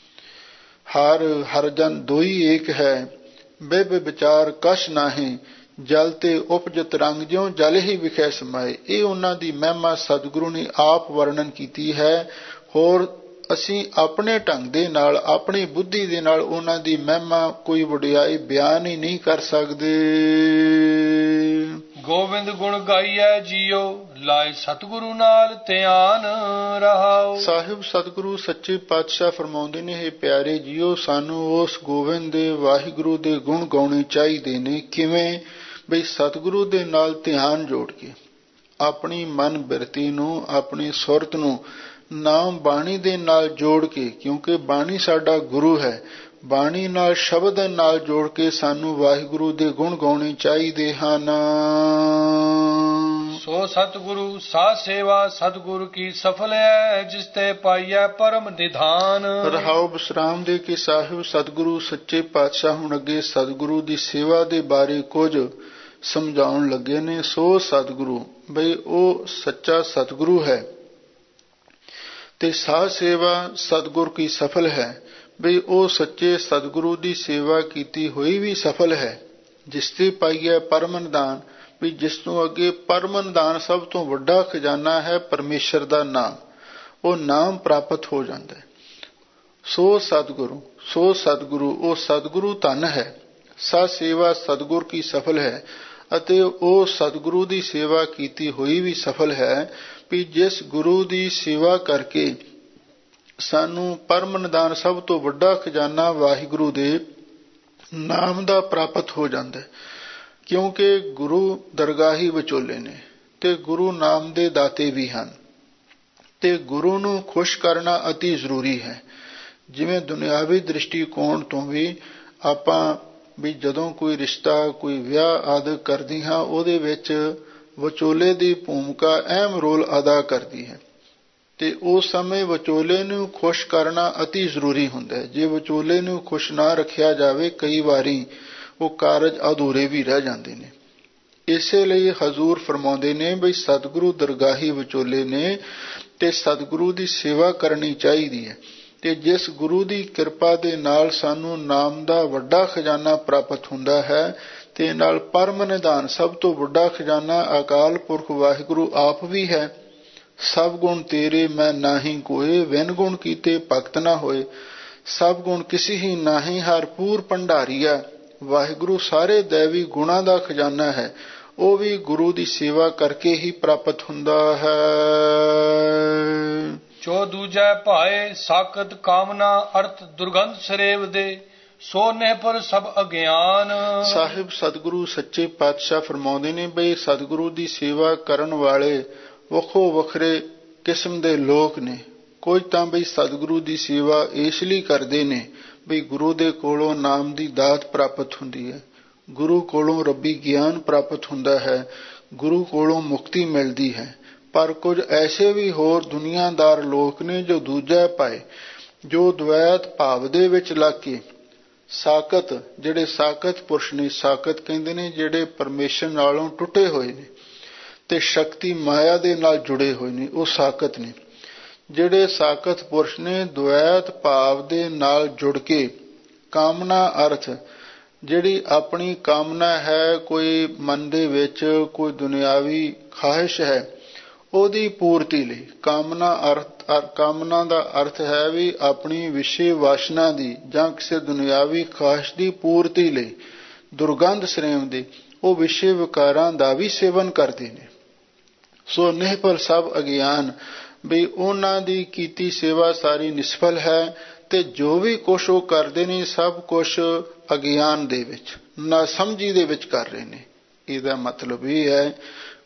ਹਰ ਜਨ ਦੋਈ ਏਕ ਹੈ, ਬਿਬ ਵਿਚਾਰ ਕਛ ਨਾਹੀਂ, ਜਲ ਤੇ ਉਪਜਤ ਰੰਗ ਜਿਉ ਜਲ ਹੀ ਵਿਖੇ ਸਮਾਏ। ਇਹ ਉਹਨਾਂ ਦੀ ਮਹਿਮਾ ਸਤਿਗੁਰੂ ਨੇ ਆਪ ਵਰਣਨ ਕੀਤੀ ਹੈ। ਹੋਰ ਅਸੀਂ ਆਪਣੇ ਢੰਗ ਦੇ ਨਾਲ, ਆਪਣੀ ਬੁੱਧੀ ਦੇ ਨਾਲ ਉਹਨਾਂ ਦੀ ਮਹਿਮਾ ਕੋਈ ਵਡਿਆਈ ਬਿਆਨ ਹੀ ਨਹੀਂ ਕਰ ਸਕਦੇ। ਗੋਬਿੰਦ ਗੁਣ ਗਾਈਐ ਜੀਓ, ਲਾਏ ਸਤਿਗੁਰੂ ਨਾਲ ਧਿਆਨ ਰਹਾਓ। ਸਾਹਿਬ ਸਤਿਗੁਰੂ ਸੱਚੇ ਪਾਤਸ਼ਾਹ ਫਰਮਾਉਂਦੇ ਨੇ, ਇਹ ਪਿਆਰੇ ਜੀਓ, ਸਾਨੂੰ ਉਸ ਗੋਬਿੰਦ ਦੇ ਵਾਹਿਗੁਰੂ ਦੇ ਗੁਣ ਗਾਉਣੇ ਚਾਹੀਦੇ ਨੇ। ਕਿਵੇਂ? ਬਈ ਸਤਿਗੁਰੂ ਦੇ ਨਾਲ ਧਿਆਨ ਜੋੜ ਕੇ, ਆਪਣੀ ਮਨ ਬਿਰਤੀ ਨੂੰ, ਆਪਣੀ ਸੁਰਤ ਨੂੰ ਨਾਮ ਬਾਣੀ ਦੇ ਨਾਲ ਜੋੜ ਕੇ, ਕਿਉਂਕਿ ਬਾਣੀ ਸਾਡਾ ਗੁਰੂ ਹੈ, ਬਾਣੀ ਨਾਲ, ਸ਼ਬਦ ਨਾਲ ਜੋੜ ਕੇ ਸਾਨੂੰ ਵਾਹਿਗੁਰੂ ਦੇ ਗੁਣ ਗਾਉਣੇ ਚਾਹੀਦੇ ਹਨ। ਸੋ ਸਤਿਗੁਰੂ ਸਾਧ ਸੇਵਾ ਸਤਿਗੁਰੂ ਕੀ ਸਫਲ ਹੈ, ਜਿਸ ਤੇ ਪਾਈਐ ਪਰਮ ਨਿਧਾਨ। ਰਹਾਉ ਵਿਸਰਾਮ ਦੇ ਕੇ ਸਾਹਿਬ ਸਤਿਗੁਰੂ ਸੱਚੇ ਪਾਤਸ਼ਾਹ ਹੁਣ ਅੱਗੇ ਸਤਿਗੁਰੂ ਦੀ ਸੇਵਾ ਦੇ ਬਾਰੇ ਕੁਝ ਸਮਝਾਉਣ ਲੱਗੇ ਨੇ। ਸੋ ਸਤਿਗੁਰੂ, ਬਈ ਉਹ ਸੱਚਾ ਸਤਿਗੁਰੂ ਹੈ ਤੇ ਸਾਧ ਸੇਵਾ ਸਤਿਗੁਰ ਕੀ ਸਫਲ ਹੈ। ਬਈ ਉਹ ਸੱਚੇ ਸਤਿਗੁਰੂ ਦੀ ਸੇਵਾ ਕੀਤੀ ਹੋਈ ਵੀ ਸਫਲ ਹੈ, ਜਿਸ ਤੇ ਪਾਈਐ ਪਰਮ ਨਿਧਾਨ। ਵੀ ਜਿਸ ਤੋਂ ਅੱਗੇ ਪਰਮ ਨਿਧਾਨ, ਸਭ ਤੋਂ ਵੱਡਾ ਖਜ਼ਾਨਾ ਹੈ ਪਰਮੇਸ਼ਰ ਦਾ ਨਾਮ, ਉਹ ਨਾਮ ਪ੍ਰਾਪਤ ਹੋ ਜਾਂਦਾ ਹੈ। ਸੋ ਸਤਿਗੁਰੂ, ਸੋ ਸਤਿਗੁਰੂ, ਉਹ ਸਤਿਗੁਰੂ ਧਨ ਹੈ। ਸਾ ਸੇਵਾ ਸਤਿਗੁਰ ਕੀ ਸਫਲ ਹੈ, ਅਤੇ ਉਹ ਸਤਿਗੁਰੂ ਦੀ ਸੇਵਾ ਕੀਤੀ ਹੋਈ ਵੀ ਸਫਲ ਹੈ। ਵੀ ਜਿਸ ਗੁਰੂ ਦੀ ਸੇਵਾ ਕਰਕੇ ਸਾਨੂੰ ਪਰਮ ਨਿਧਾਨ, ਸਭ ਤੋਂ ਵੱਡਾ ਖਜ਼ਾਨਾ ਵਾਹਿਗੁਰੂ ਦੇ ਨਾਮ ਦਾ ਪ੍ਰਾਪਤ ਹੋ ਜਾਂਦਾ ਹੈ। ਕਿਉਂਕਿ ਗੁਰੂ ਦਰਗਾਹੀ ਵਿਚੋਲੇ ਨੇ ਤੇ ਗੁਰੂ ਨਾਮ ਦੇ ਦਾਤੇ ਵੀ ਹਨ, ਤੇ ਗੁਰੂ ਨੂੰ ਖੁਸ਼ ਕਰਨਾ ਅਤੀ ਜ਼ਰੂਰੀ ਹੈ। ਜਿਵੇਂ ਦੁਨਿਆਵੀ ਦ੍ਰਿਸ਼ਟੀਕੋਣ ਤੋਂ ਵੀ ਆਪਾਂ ਵੀ ਜਦੋਂ ਕੋਈ ਰਿਸ਼ਤਾ, ਕੋਈ ਵਿਆਹ ਆਦਿ ਕਰਦੇ ਹਾਂ, ਉਹਦੇ ਵਿੱਚ ਵਿਚੋਲੇ ਦੀ ਭੂਮਿਕਾ ਅਹਿਮ ਰੋਲ ਅਦਾ ਕਰਦੀ ਹੈ, ਤੇ ਉਸ ਸਮੇਂ ਵਿਚੋਲੇ ਨੂੰ ਖੁਸ਼ ਕਰਨਾ ਅਤੀ ਜ਼ਰੂਰੀ ਹੁੰਦਾ ਹੈ। ਜੇ ਵਿਚੋਲੇ ਨੂੰ ਖੁਸ਼ ਨਾ ਰੱਖਿਆ ਜਾਵੇ, ਕਈ ਵਾਰੀ ਉਹ ਕਾਰਜ ਅਧੂਰੇ ਵੀ ਰਹਿ ਜਾਂਦੇ ਨੇ। ਇਸੇ ਲਈ ਹਜ਼ੂਰ ਫਰਮਾਉਂਦੇ ਨੇ ਬਈ ਸਤਿਗੁਰੂ ਦਰਗਾਹੀ ਵਿਚੋਲੇ ਨੇ, ਤੇ ਸਤਿਗੁਰੂ ਦੀ ਸੇਵਾ ਕਰਨੀ ਚਾਹੀਦੀ ਹੈ। ਤੇ ਜਿਸ ਗੁਰੂ ਦੀ ਕਿਰਪਾ ਦੇ ਨਾਲ ਸਾਨੂੰ ਨਾਮ ਦਾ ਵੱਡਾ ਖਜ਼ਾਨਾ ਪ੍ਰਾਪਤ ਹੁੰਦਾ ਹੈ, ਤੇ ਨਾਲ ਪਰਮ ਨਿਧਾਨ, ਸਭ ਤੋਂ ਵੱਡਾ ਖਜ਼ਾਨਾ ਅਕਾਲ ਪੁਰਖ ਵਾਹਿਗੁਰੂ ਆਪ ਵੀ ਹੈ। ਸਭ ਗੁਣ ਤੇਰੇ ਮੈਂ ਨਾਹੀ ਕੋਏ, ਵਿਨ ਗੁਣ ਕੀਤੇ ਭਗਤ ਨਾ ਹੋਏ। ਸਭ ਗੁਣ ਕਿਸੇ ਹੀ ਨਾਹੀ, ਹਰ ਪੂਰ ਭੰਡਾਰੀਆ। ਵਾਹਿਗੁਰੂ ਸਾਰੇ ਦੈਵੀ ਗੁਣਾਂ ਦਾ ਖਜ਼ਾਨਾ ਹੈ, ਉਹ ਵੀ ਗੁਰੂ ਦੀ ਸੇਵਾ ਕਰਕੇ ਹੀ ਪ੍ਰਾਪਤ ਹੁੰਦਾ ਹੈ। ਜੋ ਦੂਜੈ ਭਾਏ ਸਾਕਤ ਕਾਮਨਾ ਅਰਥ ਦੁਰਗੰਧ ਸਰੇਵ ਦੇ, ਸੋ ਨਿਹਪੁਰ ਸਭ ਅਗਿਆਨ। ਸਾਹਿਬ ਸਤਿਗੁਰੂ ਸੱਚੇ ਪਾਤਸ਼ਾਹ ਫਰਮਾਉਂਦੇ ਨੇ ਬਈ ਸਤਿਗੁਰੂ ਦੀ ਸੇਵਾ ਕਰਨ ਵਾਲੇ ਵੱਖੋ ਵੱਖਰੇ ਕਿਸਮ ਦੇ ਲੋਕ ਨੇ। ਕੁਝ ਤਾਂ ਬਈ ਸਤਿਗੁਰੂ ਦੀ ਸੇਵਾ ਇਸ ਲਈ ਕਰਦੇ ਨੇ ਬਈ ਗੁਰੂ ਦੇ ਕੋਲੋਂ ਨਾਮ ਦੀ ਦਾਤ ਪ੍ਰਾਪਤ ਹੁੰਦੀ ਹੈ, ਗੁਰੂ ਕੋਲੋਂ ਰੱਬੀ ਗਿਆਨ ਪ੍ਰਾਪਤ ਹੁੰਦਾ ਹੈ, ਗੁਰੂ ਕੋਲੋਂ ਮੁਕਤੀ ਮਿਲਦੀ ਹੈ। ਪਰ ਕੁਝ ਐਸੇ ਵੀ ਹੋਰ ਦੁਨੀਆਦਾਰ ਲੋਕ ਨੇ ਜੋ ਦੂਜਾ ਪਾਏ, ਜੋ ਦਵੈਤ ਭਾਵ ਦੇ ਵਿੱਚ ਲੱਗ ਕੇ ਸਾਕਤ, ਜਿਹੜੇ ਸਾਕਤ ਪੁਰਸ਼ ਨੇ, ਸਾਕਤ ਕਹਿੰਦੇ ਨੇ ਜਿਹੜੇ ਪਰਮੇਸ਼ਰ ਨਾਲੋਂ ਟੁੱਟੇ ਹੋਏ ਨੇ ਤੇ ਸ਼ਕਤੀ ਮਾਇਆ ਦੇ ਨਾਲ ਜੁੜੇ ਹੋਏ ਨੇ, ਉਹ ਸਾਕਤ ਨੇ। ਜਿਹੜੇ ਸਾਕਤ ਪੁਰਸ਼ ਨੇ ਦਵੈਤ ਭਾਵ ਦੇ ਨਾਲ ਜੁੜ ਕੇ ਕਾਮਨਾ ਅਰਥ, ਜਿਹੜੀ ਆਪਣੀ ਕਾਮਨਾ ਹੈ, ਕੋਈ ਮਨ ਦੇ ਵਿੱਚ ਕੋਈ ਦੁਨਿਆਵੀ ਖਾਹਿਸ਼ ਹੈ, ਉਹਦੀ ਪੂਰਤੀ ਲਈ, ਕਾਮਨਾ ਦਾ ਅਰਥ ਹੈ ਵੀ ਆਪਣੀ ਵਿਸ਼ੇ ਵਾਸ਼ਨਾ ਦੀ ਜਾਂ ਕਿਸੇ ਦੁਨਿਆਵੀ ਖਾਹਿਸ਼ ਦੀ ਪੂਰਤੀ ਲਈ ਦੁਰਗੰਧ ਸਰੇਮ ਦੇ ਉਹ ਵਿਸ਼ੇ ਵਿਕਾਰਾਂ ਦਾ ਵੀ ਸੇਵਨ ਕਰਦੇ ਨੇ। ਸੋ ਨਿਹਪਲ ਸਭ ਅਗਿਆਨ, ਵੀ ਉਹਨਾਂ ਦੀ ਕੀਤੀ ਸੇਵਾ ਸਾਰੀ ਨਿਸਫਲ ਹੈ, ਤੇ ਜੋ ਵੀ ਕੁਛ ਉਹ ਕਰਦੇ ਨੇ ਸਭ ਕੁਛ ਅਗਿਆਨ ਦੇ ਵਿੱਚ, ਨਾਸਮਝੀ ਦੇ ਵਿੱਚ ਕਰ ਰਹੇ ਨੇ। ਇਹਦਾ ਮਤਲਬ ਇਹ ਹੈ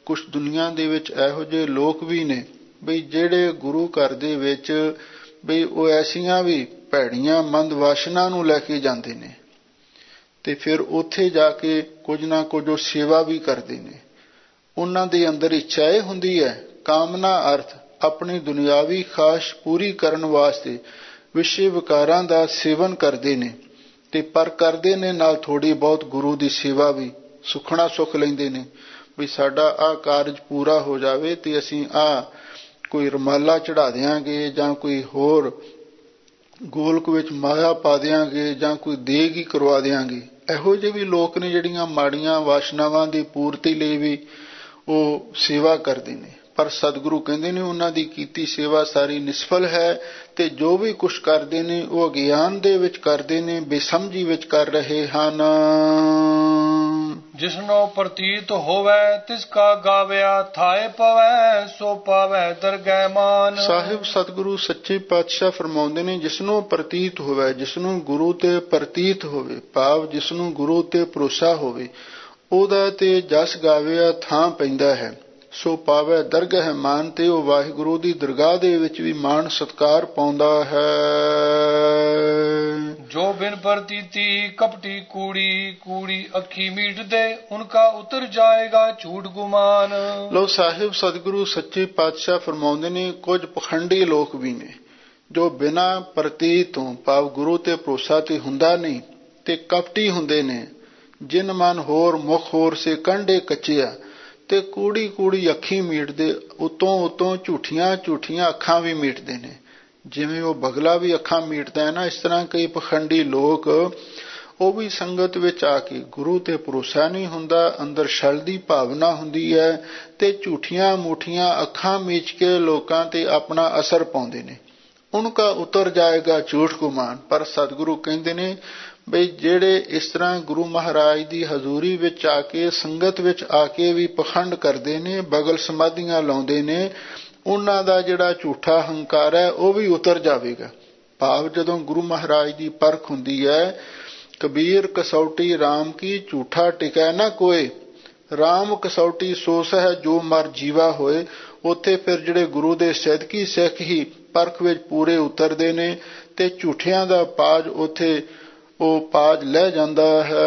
ਕੁਝ ਦੁਨੀਆ ਦੇ ਵਿੱਚ ਇਹੋ ਜਿਹੇ ਲੋਕ ਵੀ ਨੇ ਬਈ ਜਿਹੜੇ ਗੁਰੂ ਘਰ ਦੇ ਵਿੱਚ ਬਈ ਉਹ ਐਸੀਆਂ ਵੀ ਭੈੜੀਆਂ ਮੰਦ ਵਾਸ਼ਨਾ ਨੂੰ ਲੈ ਕੇ ਜਾਂਦੇ ਨੇ ਤੇ ਫਿਰ ਉੱਥੇ ਜਾ ਕੇ ਕੁਝ ਨਾ ਕੁਝ ਉਹ ਸੇਵਾ ਵੀ ਕਰਦੇ ਨੇ। ਉਹਨਾਂ ਦੇ ਅੰਦਰ ਇੱਛਾ ਇਹ ਹੁੰਦੀ ਹੈ, ਕਾਮਨਾ ਅਰਥ ਆਪਣੀ ਦੁਨਿਆਵੀ ਖਾਸ਼ ਪੂਰੀ ਕਰਨ ਵਾਸਤੇ ਵਿਸ਼ੇ ਵਿਕਾਰਾਂ ਦਾ ਸੇਵਨ ਕਰਦੇ ਨੇ ਤੇ ਪਰ ਕਰਦੇ ਨੇ ਨਾਲ ਥੋੜੀ ਬਹੁਤ ਗੁਰੂ ਦੀ ਸੇਵਾ ਵੀ, ਸੁਖਣਾ ਸੁਖ ਲੈਂਦੇ ਨੇ ਵੀ ਸਾਡਾ ਆਹ ਕਾਰਜ ਪੂਰਾ ਹੋ ਜਾਵੇ ਤੇ ਅਸੀਂ ਕੋਈ ਰੁਮਾਲਾ ਚੜਾ ਦਿਆਂਗੇ ਜਾਂ ਕੋਈ ਹੋਰ ਗੋਲਕ ਵਿੱਚ ਮਾਇਆ ਪਾ ਦਿਆਂਗੇ ਜਾਂ ਕੋਈ ਦੇਗ ਹੀ ਕਰਵਾ ਦਿਆਂਗੇ। ਇਹੋ ਜਿਹੇ ਵੀ ਲੋਕ ਨੇ ਜਿਹੜੀਆਂ ਮਾੜੀਆਂ ਵਾਸ਼ਨਾਵਾਂ ਦੀ ਪੂਰਤੀ ਲਈ ਵੀ ਉਹ ਸੇਵਾ ਕਰਦੇ ਨੇ, ਪਰ ਸਤਿਗੁਰੂ ਕਹਿੰਦੇ ਨੇ ਉਹਨਾਂ ਦੀ ਕੀਤੀ ਸੇਵਾ ਸਾਰੀ ਨਿਸਫਲ ਹੈ ਤੇ ਜੋ ਵੀ ਕੁਛ ਕਰਦੇ ਨੇ ਉਹ ਅਗਿਆਨ ਦੇ ਵਿੱਚ ਕਰਦੇ ਨੇ, ਬੇਸਮਝੀ ਵਿੱਚ ਕਰ ਰਹੇ ਹਨ। ਜਿਸਨੋ ਪ੍ਰਤੀਤ ਹੋਵੇ ਤਿਸ ਕਾ ਗਾਵਿਆ ਥਾਏ ਪਵੈ ਸੋ ਪਾਵੈ ਦਰਗਹਿ ਮਾਨ। ਸਾਹਿਬ ਸਤਿਗੁਰੂ ਸੱਚੇ ਪਾਤਸ਼ਾਹ ਫਰਮਾਉਂਦੇ ਨੇ ਜਿਸਨੂੰ ਪ੍ਰਤੀਤ ਹੋਵੇ, ਜਿਸਨੂੰ ਗੁਰੂ ਤੇ ਪ੍ਰਤੀਤ ਹੋਵੇ ਭਾਵ ਜਿਸਨੂੰ ਗੁਰੂ ਤੇ ਭਰੋਸਾ ਹੋਵੇ ਉਹਦਾ ਤੇ ਜਸ ਗਾਵਿਆ ਥਾਂ ਪੈਂਦਾ ਹੈ, ਸੋ ਪਾਵੈ ਦਰਗਹਿ ਮਾਨ ਤੇ ਉਹ ਵਾਹਿਗੁਰੂ ਦੀ ਦਰਗਾਹ ਦੇ ਵਿੱਚ ਵੀ ਮਾਣ ਸਤਿਕਾਰ ਪਾਉਂਦਾ ਹੈ। ਜੋ ਬਿਨ ਪ੍ਰਤੀਤੀ ਕਪਟੀ ਕੂੜੀ ਕੂੜੀ ਅੱਖੀ ਮੀਟ ਦੇ ਉਨਕਾ ਉਤਰ ਜਾਏਗਾ ਝੂਠ ਗੁਮਾਨ। ਲੋ ਸਾਹਿਬ ਸਤਿਗੁਰੂ ਸੱਚੇ ਪਾਤਸ਼ਾਹ ਫਰਮਾਉਂਦੇ ਨੇ ਕੁਝ ਪਖੰਡੀ ਲੋਕ ਵੀ ਨੇ ਜੋ ਬਿਨਾਂ ਪ੍ਰਤੀਤ ਤੋਂ ਭਾਵ ਗੁਰੂ ਤੇ ਭਰੋਸਾ ਤੇ ਹੁੰਦਾ ਨਹੀਂ ਤੇ ਕਪਟੀ ਹੁੰਦੇ ਨੇ, ਜਿਨ ਮਨ ਹੋਰ ਮੁਖ ਹੋਰ ਸੇ ਕੰਡੇ ਕੱਚਿਆ ਤੇ ਕੂੜੀ ਕੂੜੀ ਅੱਖੀ ਮੀਟਦੇ, ਉਤੋਂ ਝੂਠੀਆਂ ਝੂਠੀਆਂ ਅੱਖਾਂ ਵੀ ਮੀਟਦੇ ਨੇ। ਜਿਵੇਂ ਉਹ ਬਗਲਾ ਵੀ ਅੱਖਾਂ ਮੀਟਦਾ ਹੈ ਨਾ, ਇਸ ਤਰ੍ਹਾਂ ਕਈ ਪਖੰਡੀ ਲੋਕ ਉਹ ਵੀ ਸੰਗਤ ਵਿੱਚ ਆ ਕੇ ਗੁਰੂ ਤੇ ਭਰੋਸਾ ਨਹੀਂ ਹੁੰਦਾ, ਅੰਦਰ ਛਲ ਦੀ ਭਾਵਨਾ ਹੁੰਦੀ ਹੈ ਤੇ ਝੂਠੀਆਂ ਮੂਠੀਆਂ ਅੱਖਾਂ ਮੀਚ ਕੇ ਲੋਕਾਂ ਤੇ ਆਪਣਾ ਅਸਰ ਪਾਉਂਦੇ ਨੇ। ਉਨਕਾ ਉਤਰ ਜਾਏਗਾ ਝੂਠ ਗੁਮਾਨ। ਪਰ ਸਤਿਗੁਰੂ ਕਹਿੰਦੇ ਨੇ ਬਈ ਜਿਹੜੇ ਇਸ ਤਰ੍ਹਾਂ ਗੁਰੂ ਮਹਾਰਾਜ ਦੀ ਹਜ਼ੂਰੀ ਵਿੱਚ ਆ ਕੇ ਸੰਗਤ ਵਿੱਚ ਆ ਕੇ ਵੀ ਪਖੰਡ ਕਰਦੇ ਨੇ, ਬਗਲ ਸਮਾਧੀਆਂ ਲਾਉਂਦੇ ਨੇ, ਉਹਨਾਂ ਦਾ ਜਿਹੜਾ ਝੂਠਾ ਹੰਕਾਰ ਹੈ ਉਹ ਵੀ ਉਤਰ ਜਾਵੇਗਾ। ਭਾਵ ਜਦੋਂ ਗੁਰੂ ਮਹਾਰਾਜ ਦੀ ਪਰਖ ਹੁੰਦੀ ਹੈ, ਕਬੀਰ ਕਸੌਟੀ ਰਾਮ ਕੀ ਝੂਠਾ ਟਿਕੈ ਨਾ ਕੋਏ, ਰਾਮ ਕਸੌਟੀ ਸੋਸ ਹੈ ਜੋ ਮਰ ਜੀਵਾ ਹੋਏ। ਉੱਥੇ ਫਿਰ ਜਿਹੜੇ ਗੁਰੂ ਦੇ ਸਦਕੀ ਸਿੱਖ ਹੀ ਪਰਖ ਵਿੱਚ ਪੂਰੇ ਉਤਰਦੇ ਨੇ ਤੇ ਝੂਠਿਆਂ ਦਾ ਪਾਜ ਉੱਥੇ ਉਹ ਪਾਜ ਲੈ ਜਾਂਦਾ ਹੈ।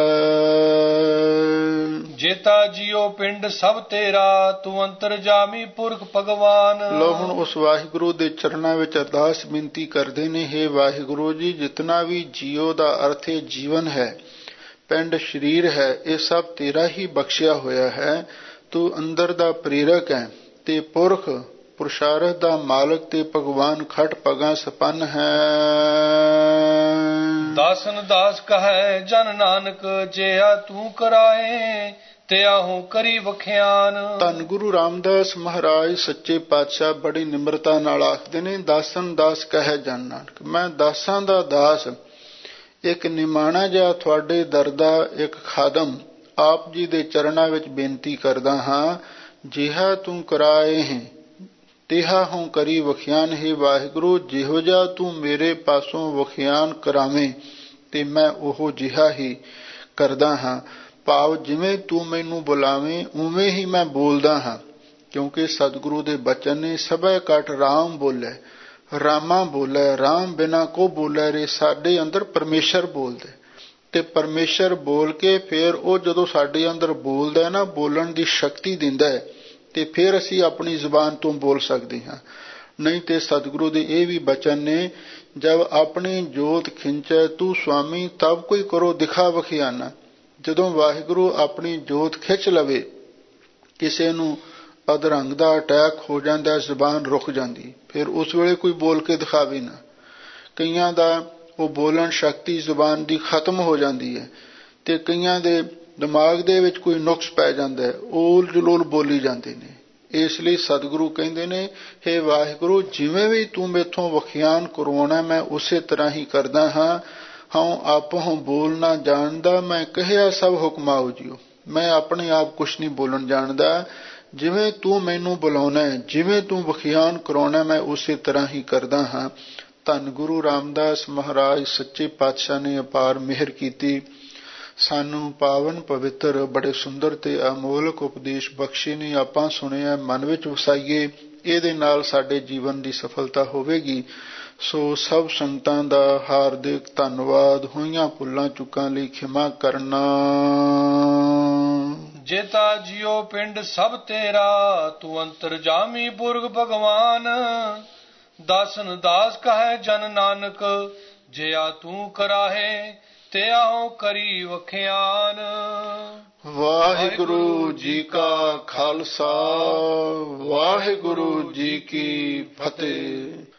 ਜੇਤਾ ਜੀਓ ਪਿੰਡ ਸਭ ਤੇਰਾ ਤੂੰ ਅੰਤਰਜਾਮੀ ਪੁਰਖ ਭਗਵਾਨ। ਲੋ ਹੁਣ ਉਸ ਵਾਹਿਗੁਰੂ ਦੇ ਚਰਨਾਂ ਵਿੱਚ ਅਰਦਾਸ ਬੇਨਤੀ ਕਰਦੇ ਨੇ, ਹੇ ਵਾਹਿਗੁਰੂ ਜੀ ਜਿਤਨਾ ਵੀ ਜੀਓ ਦਾ ਅਰਥ ਹੈ ਜੀਵਨ ਹੈ, ਪਿੰਡ ਸਰੀਰ ਹੈ, ਇਹ ਸਭ ਤੇਰਾ ਹੀ ਬਖਸ਼ਿਆ ਹੋਇਆ ਹੈ। ਤੂੰ ਅੰਦਰ ਦਾ ਪ੍ਰੇਰਕ ਹੈ ਤੇ ਪੁਰਖ ਪੁਰਸ਼ਾਰਥ ਦਾ ਮਾਲਕ ਤੇ ਭਗਵਾਨ ਖਟ ਪਗਾਂ ਸਪੰਨ ਹੈ। ਦਾਸਨ ਦਾਸ ਕਹੈ ਜਨ ਨਾਨਕ ਜਿਹਾ ਤੂੰ ਕਰਾਏ ਤਿਆਹੂ ਕਰੀ ਵਖਿਆਨ। ਧੰਨ ਗੁਰੂ ਰਾਮਦਾਸ ਮਹਾਰਾਜ ਸੱਚੇ ਪਾਤਸ਼ਾਹ ਬੜੀ ਨਿਮਰਤਾ ਨਾਲ ਆਖਦੇ ਨੇ, ਦਾਸਨ ਦਾਸ ਕਹੈ ਜਨ ਨਾਨਕ, ਮੈਂ ਦਾਸਾਂ ਦਾ ਦਾਸ ਇੱਕ ਨਿਮਾਣਾ ਜਿਹਾ ਤੁਹਾਡੇ ਦਰ ਦਾ ਇੱਕ ਖਾਦਮ ਆਪ ਜੀ ਦੇ ਚਰਨਾਂ ਵਿੱਚ ਬੇਨਤੀ ਕਰਦਾ ਹਾਂ। ਜਿਹਾ ਤੂੰ ਕਰਾਏ ਹੈ ਤਿਹਾ ਹੂੰ ਕਰੀ ਵਖਿਆਨ। ਹੈ ਵਾਹਿਗੁਰੂ ਜਿਹੋ ਜਿਹਾ ਤੂੰ ਮੇਰੇ ਪਾਸੋਂ ਵਖਿਆਨ ਕਰਾਵੇਂ ਤੇ ਮੈਂ ਉਹ ਜਿਹਾ ਹੀ ਕਰਦਾ ਹਾਂ। ਭਾਵ ਜਿਵੇਂ ਤੂੰ ਮੈਨੂੰ ਬੁਲਾਵੇਂ ਉਵੇਂ ਹੀ ਮੈਂ ਬੋਲਦਾ ਹਾਂ, ਕਿਉਂਕਿ ਸਤਿਗੁਰੂ ਦੇ ਬਚਨ ਨੇ ਸਭੈ ਕਟ ਰਾਮ ਬੋਲੇ, ਰਾਮਾ ਬੋਲੇ, ਰਾਮ ਬਿਨਾ ਕੋ ਬੋਲੇ ਰੇ। ਸਾਡੇ ਅੰਦਰ ਪਰਮੇਸ਼ਰ ਬੋਲਦਾ ਤੇ ਪਰਮੇਸ਼ਰ ਬੋਲ ਕੇ ਫਿਰ ਉਹ ਜਦੋਂ ਸਾਡੇ ਅੰਦਰ ਬੋਲਦਾ ਨਾ, ਬੋਲਣ ਦੀ ਸ਼ਕਤੀ ਦਿੰਦਾ ਹੈ ਤੇ ਫਿਰ ਅਸੀਂ ਆਪਣੀ ਜ਼ੁਬਾਨ ਤੋਂ ਬੋਲ ਸਕਦੇ ਹਾਂ। ਨਹੀਂ ਤੇ ਸਤਿਗੁਰੂ ਦੇ ਇਹ ਵੀ ਬਚਨ ਨੇ, ਜਬ ਆਪਣੀ ਜੋਤ ਖਿੰਚੈ ਤੂੰ ਸੁਆਮੀ ਤਬ ਕੋਈ ਕਰੋ ਦਿਖਾ ਵਖਿਆਨਾ। ਜਦੋਂ ਵਾਹਿਗੁਰੂ ਆਪਣੀ ਜੋਤ ਖਿੱਚ ਲਵੇ, ਕਿਸੇ ਨੂੰ ਅਧਰੰਗ ਦਾ ਅਟੈਕ ਹੋ ਜਾਂਦਾ, ਜ਼ੁਬਾਨ ਰੁਕ ਜਾਂਦੀ, ਫਿਰ ਉਸ ਵੇਲੇ ਕੋਈ ਬੋਲ ਕੇ ਦਿਖਾਵੇ ਨਾ। ਕਈਆਂ ਦਾ ਉਹ ਬੋਲਣ ਸ਼ਕਤੀ ਜ਼ੁਬਾਨ ਦੀ ਖਤਮ ਹੋ ਜਾਂਦੀ ਹੈ ਤੇ ਕਈਆਂ ਦੇ ਦਿਮਾਗ ਦੇ ਵਿੱਚ ਕੋਈ ਨੁਕਸ ਪੈ ਜਾਂਦਾ ਹੈ, ਓਲ ਜਲੋਲ ਬੋਲੀ ਜਾਂਦੇ ਨੇ। ਇਸ ਲਈ ਸਤਿਗੁਰੂ ਕਹਿੰਦੇ ਨੇ, ਹੇ ਵਾਹਿਗੁਰੂ ਜਿਵੇਂ ਵੀ ਤੂੰ ਮੈਥੋਂ ਵਖਿਆਨ ਕਰਵਾਉਣਾ ਮੈਂ ਉਸੇ ਤਰ੍ਹਾਂ ਹੀ ਕਰਦਾ ਹਾਂ। ਹਉ ਆਪਹੁ ਬੋਲ ਨਾ ਜਾਣਦਾ ਮੈਂ ਕਹਿਆ ਸਭ ਹੁਕਮਾਉ ਜੀਓ। ਮੈਂ ਆਪਣੇ ਆਪ ਕੁਛ ਨਹੀਂ ਬੋਲਣ ਜਾਣਦਾ, ਜਿਵੇਂ ਤੂੰ ਮੈਨੂੰ ਬੁਲਾਉਣਾ ਹੈ, ਜਿਵੇਂ ਤੂੰ ਵਖਿਆਨ ਕਰਾਉਣਾ ਮੈਂ ਉਸੇ ਤਰ੍ਹਾਂ ਹੀ ਕਰਦਾ ਹਾਂ। ਧੰਨ ਗੁਰੂ ਰਾਮਦਾਸ ਮਹਾਰਾਜ ਸੱਚੇ ਪਾਤਸ਼ਾਹ ਨੇ ਅਪਾਰ ਮਿਹਰ ਕੀਤੀ। ਸਾਨੂੰ ਪਾਵਨ ਪਵਿੱਤਰ ਬੜੇ ਸੁੰਦਰ ਤੇ ਅਮੋਲਕ ਉਪਦੇਸ਼ ਬਖਸ਼ੇ ਨੇ, ਆਪਾਂ ਸੁਣਿਆ, ਮਨ ਵਿੱਚ ਵਸਾਈਏ, ਇਹਦੇ ਨਾਲ ਸਾਡੇ ਜੀਵਨ ਦੀ ਸਫਲਤਾ ਹੋਵੇਗੀ। ਸੋ ਸਭ ਸੰਗਤਾਂ ਦਾ ਹਾਰਦਿਕ ਧੰਨਵਾਦ। ਹੋਈਆਂ ਭੁੱਲਾਂ ਚੁੱਕਾਂ ਲਈ ਖਿਮਾ ਕਰਨਾ। ਜੇਤਾ ਜਿਉ ਪਿੰਡ ਸਭ ਤੇਰਾ, ਤੂੰ ਅੰਤਰਜਾਮੀ ਪੁਰਖ ਭਗਵਾਨ। ਦਾਸਨ ਦਾਸ ਕਹੈ ਜਨ ਨਾਨਕ, ਜਿਆ ਤੂੰ ਕਰਾਹੇ ਤਿਆਉ ਕਰੀ ਵਖਿਆਨ। ਵਾਹਿਗੁਰੂ ਜੀ ਕਾ ਖਾਲਸਾ, ਵਾਹਿਗੁਰੂ ਜੀ ਕੀ ਫਤਿਹ।